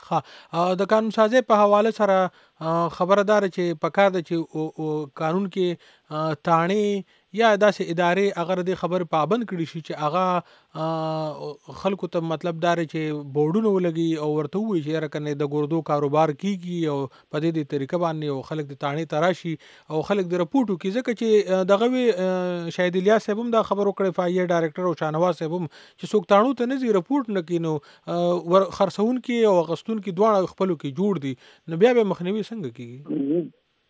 د قانون سازي په حواله سره خبردار چې پکار ده چې قانون کې تاڼي یا داسې ادارې اگر د خبر پابند کړي شي چې هغه خلکو ته مطلب دار چې بورډونه ولګي او ورته وي چې راکنه د ګوردو کاروبار کیږي او په دې طریقه باندې او خلک د تاڼي تراشي او خلک د رپورټو کې ځکه چې دغه شاهد الیاس صاحب هم دا خبر وکړي فایي ډایرکټر او شانواز صاحب هم چې څوک تاڼو ته نه زی رپورټ نه کینو خرڅون کې او غستون کې دواړه خپلو کې جوړ دي نو بیا به مخنیوي څنګه کیږي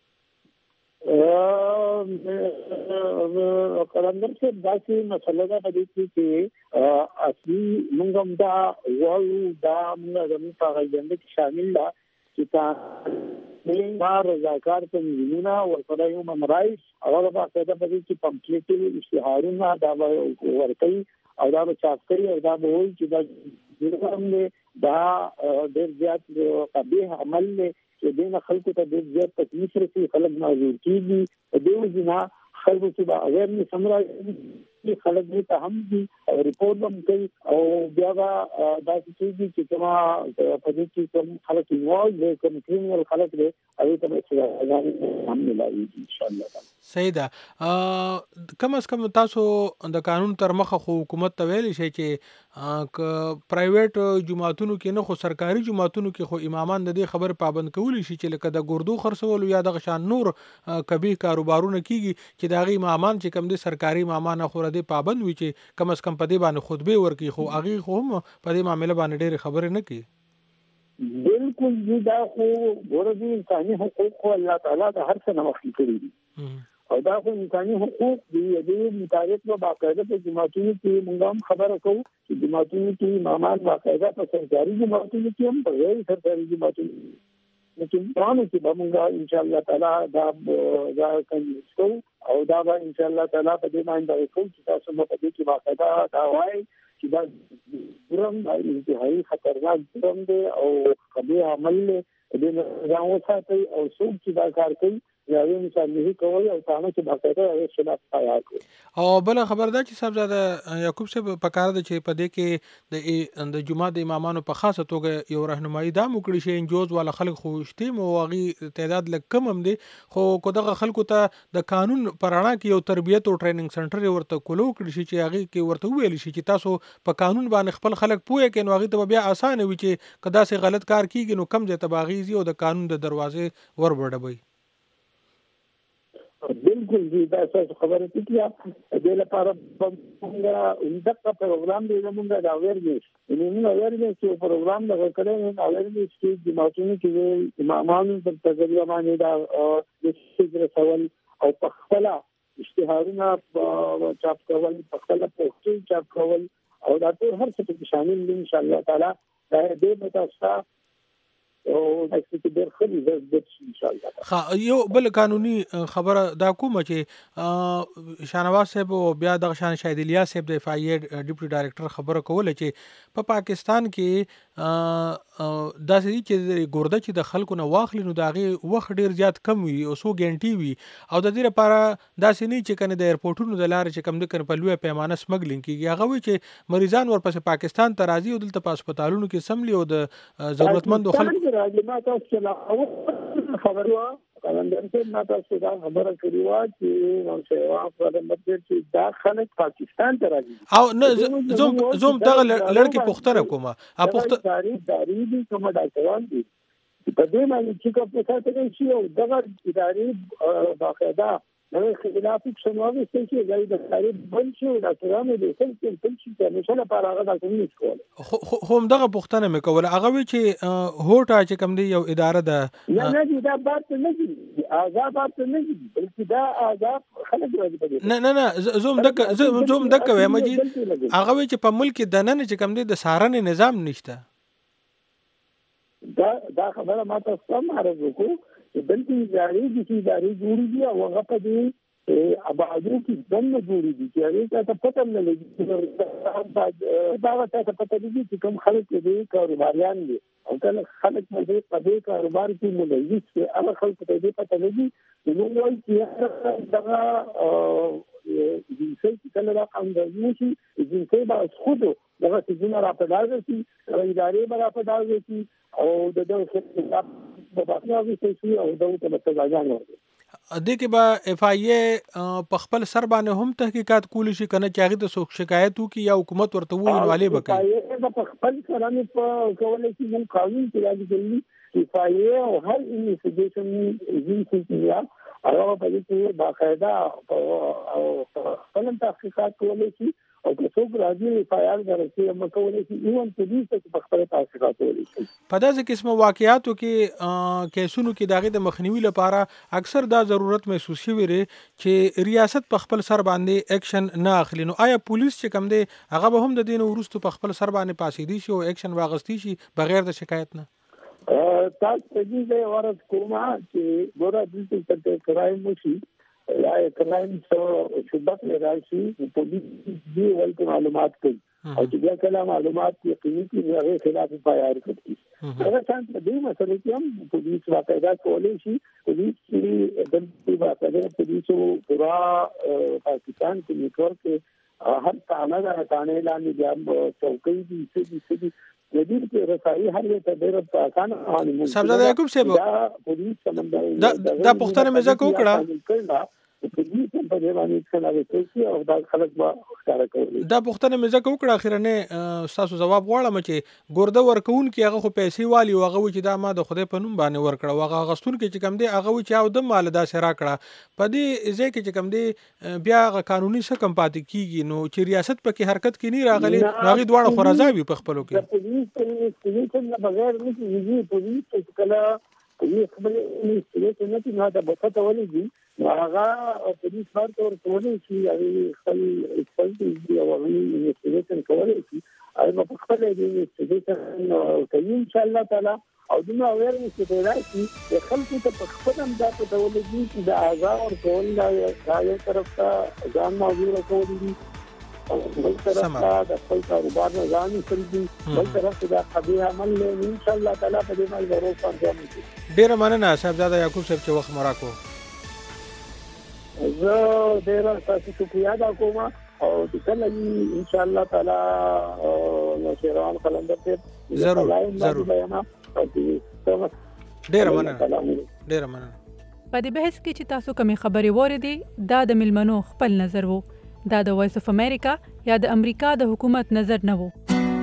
قلندر سے داسې مسله ده په دې کې اصلي موږ دا وایو دا موږ د په اجنډا کې شامل ده چې تا رضاکار تنظیمونه ورسره یو ممرای هغه په څه په دې کې پمپلیټي اشتهارونه دا ورکوي او دا چاپ کوي او دا به وایي چې دا ډېر زیات قبیح عمل دی چې دین خلکو ته ډېر زیات تکلیف رسي خلک معذور کیږي د دې وجنه خلکو ته اویرنس سمرا خلک دې ته هم دي ریپورټ هم کوي او بیا دا چې کما په دې کې کوم خلک انوالو دي کوم کریمینل خلک دي هغه ته څه هم ملایي ان شاء الله. صحیح ده کم از کم تاسو د قانون تر مخه خو حکومت ته ویلی شي چې پرایویټ جماعتونو کې نه خو سرکاري جماعتونو کې خو امامان د دې خبر پابند کولی شي چې لکه د ګردو خرڅول یا د شان نور کبیر کاروبارونه کیږي چې دا غي امامان چې کم دي سرکاري امامان خو ردی پابند وي چې کم از کم په دې باندې خطبه ورکي خو هغه خو هم په دې معاملې باندې ډېر خبرې نه کوي. بالکل دا خو ورته انساني حقوق الله تعالی د هر څه نه مخکې کړی دي او دا خو انساني حقوق دي د مطابق په باقاعده په جماعتونو کې موږ هم خبره کوو چې جماعتونو کې امامان باقاعده په سرکاري جماعتونو کې هم په غیر سرکاري جماعتونو کې باندې چې موږ ان شاء الله تعالی دا کوي او دا به ان شاء الله تعالی په دې باندې کوو چې تاسو په دې کې باقاعده دا وایي چې دا جرم انتهایی خطرناک جرم دی او قبیح عمل دی د نظام وساتي او څوک چې دا کار کوي یا یو مثالي کوي او تاسو چې باقاعده هغه خلاف تیار کوي. او بل خبر ده چې صاحبزاده یعقوب صاحب په کار ده چې په دې کې د جمعه د امامانو په خاصه توګه یو راهنمایي دا وکړي شي انجوز والا خلک خو شته مو واغي تعداد لږ کم هم دي خو کو دغه خلکو ته د قانون پرانا کې یو تربیت او ټریننګ سنټر ورته کولو کړی شي چې هغه کې ورته ویل شي چې تاسو په قانون باندې خپل خلک پوهه کې نو هغه ته بیا اسانه وي چې کدا سه غلط کار کیږي نو کم ځای تباغیزي او د قانون د دروازې ور وړبوي. بالکل دي دا څه خبره کیږي د لپاره موږ دغه پروګرام دی موږ دا اویرنس چې پروګرام دا کړی اویرنس چې د ماټونو کې امامانو په تجربه باندې دا د سیګر سوال او په خپل اشتهارونه چاپ کول په خپل پوسټ چاپ کول او دا ټول هر څه کې شامل دي ان شاء الله تعالی دا دې متاسفه او داسې ډېر خري د ان شاء الله. یو بل قانوني خبره دا کومه چې شاهنواز صاحب او بیا د شان شاهد الیاس صاحب د اف آی ای ډیپټي ډایرکټر خبره کوله چې په پاکستان کې داسې چې ګورده چې د خلکو نه واخلي نو د هغې وخت ډېر زیات کم وي او څو ګنټې وي او د دې لپاره داسې نه چې کنه د ایرپورټونو د لارې چې کم د کنه په لویه پیمانه سمګلینګ کېږي هغه وایي چې مریضان ورپسې پاکستان ته راځي او دلته په هسپتالونو کې سملي او د ضرورتمندو خلکو راځي ما تاسو چې خبروا کلندر کې ما تاسو دا خبره کړې و چې نو سیوا په مطلب چې دا خلک پاکستان ته راځي او نه زوم دغه لړکی پختره کومه اپخته داری دي کوم ډاکټران دي په دې باندې چې کوم څه ته شي او دغه اداري باقاعده نو خلاف شنوي چې غوړي د تاریخ بل شي دا څنګه دي چې چې مثلا لپاره هغه د کومې سکول هم دغه پښتنه مې کوله هغه وی چې هوټا چې کوم دی یو اداره ده نه دا بات نه دي آزاد نه دي بلکې دا آزاد خلک راځي نه زوم دک وې مجید هغه وی چې په ملک د نن چې کوم دی د سارنې نظام نشته دا خبره ما تاسو هم عرض وکړو بلکې اداري جوړي دي او هغه په دې ابعادو کې دنه جوړي دي چې هغه ته پته نه لګي دا ته پته لګي چې کوم خلک دې کاروباریان دي او کله خلک په دې کاروبار کې ملوث دي هغه خلک ته دې پته لګي نو وایي چې دا چې کله دا قانون شي چې به خود دغه څنګه را پداږي چې ادارې به را پداږي چې او د دغه په باندې چې او دغه ته متګاګان ورته د کې با اف آی ای په خپل سر باندې هم تحقیقات کولی شي کنه چې هغه د شکایت وکي یا حکومت ورته وایي والي وکړي په خپل سره نه په کولای شي نن قانون کې راځي چې اف آی ای او هر انویسټیګیشن ایجنسی یا هغه په دې کې باقاعده او خپل تحقیقات کولی شي او که څوک راځي فایل درته مکولې شي ایون پولیس ته په خپل تحقیقات کولی شي. په داسې قسمه واقعیاتو کې کیسونو کې دغه د مخنیوي لپاره اکثر دا ضرورت محسوس شوی لري چې ریاست په خپل سر باندې اکشن نه اخلي نو آیا پولیس چې کوم دی هغه به هم د دین ورستو په خپل سر باندې پاسېدي شي او اکشن واغستی شي بغیر د شکایت نه؟ تاسو دې ورته کومه چې ګوره دې ته کرایم وشي یا کرایم شبت لراشي پولیس دې ولته معلومات کوي او چې بیا کله معلومات یقیني کې هغه خلاف فایل کوي هغه څنګه دې مسله کې هم پولیس واقعا کولی شي پولیس چې د واقعا پولیسو پورا پاکستان کې نیټورک هر ثانه لاندې بیا چوکۍ دي چې دې کې رسایي هر یو ته ډېر آسان روانه سبزاده یعقوب صاحب دا پولیس سمندر دا پښتنه مزه وکړه دا پښتنه مزه وکړه اخیرنه تاسو جواب غواړم چې ګورده ورکون کې هغه خو پیسې والی او هغه چې دا ما د خدای په نوم باندې ورکړه واغه غستون کې چې کم دی هغه چې او د مال دا سره کړه په دې ځای کې چې کم دی بیا غ قانوني سکم پاتې کیږي نو چې ریاست پکې حرکت کې نه راغلي هغه دواړه خورازاوي په خپلو کې پولیس نه بغیر نه کیږي پولیس کله یې خپل انویسټیګیشن نه دا بوته ولې هغه پولیس ورته ورته چې خپل دې او انویسټیګیشن کولای شي هغه په خپل دې انویسټیګیشن کوي ان شاء الله تعالی او دغه اویرنس چې راځي خلکو ته په خپل انداز ته ولګي چې د آزاد او کول دا یو طرف ته ځان موجوده کوي بل طرف ته د خپل کاروبار نه ځان سړي بل طرف ته د قضیه عمل له ان شاء الله تعالی په دې باندې ورو پاتې. ډیر مننه صاحبزاده یعقوب صاحب چې وخت مراکو زه ډېر تاسو شکریا ادا کوم او د کله ان شاء الله تعالی نوشیروان قلندر ته ضرور ډېر مننه په دې بحث کې چې تاسو کومې خبرې واورېدې دا د ملمنو خپل نظر وو دا د وایس اف امریکا یا د امریکا د حکومت نظر نه وو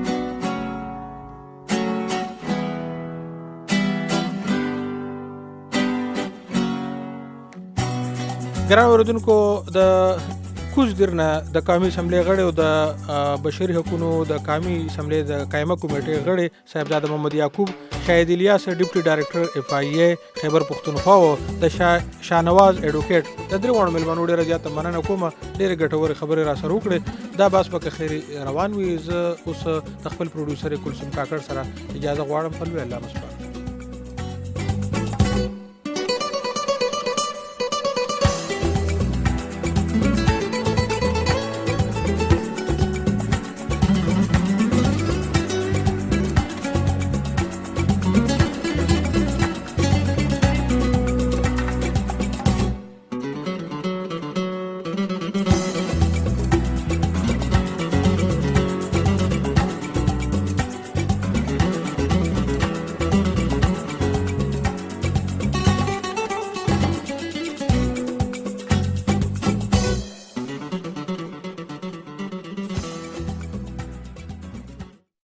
ګران اوریدونکو د کوزګر نه د قومي اسمبلی غړي او د بشري حقوقو د قومي اسمبلی د قائمه کمیټې غړي صاحبزاده محمد یعقوب شاهد الیاس ډیپټي ډایریکټر اف ای ای خیبر پختونخوا او د شاهنواز اډوکیټ د درې وړو ملمنو ډیره زیاته مننه کوم ډیره ګټورې خبرې را سره وکړې دا باس په خیر روان وي زه اوس د خپل پروډوسر کلثوم کاکړ سره اجازه غواړم په الله مسپارم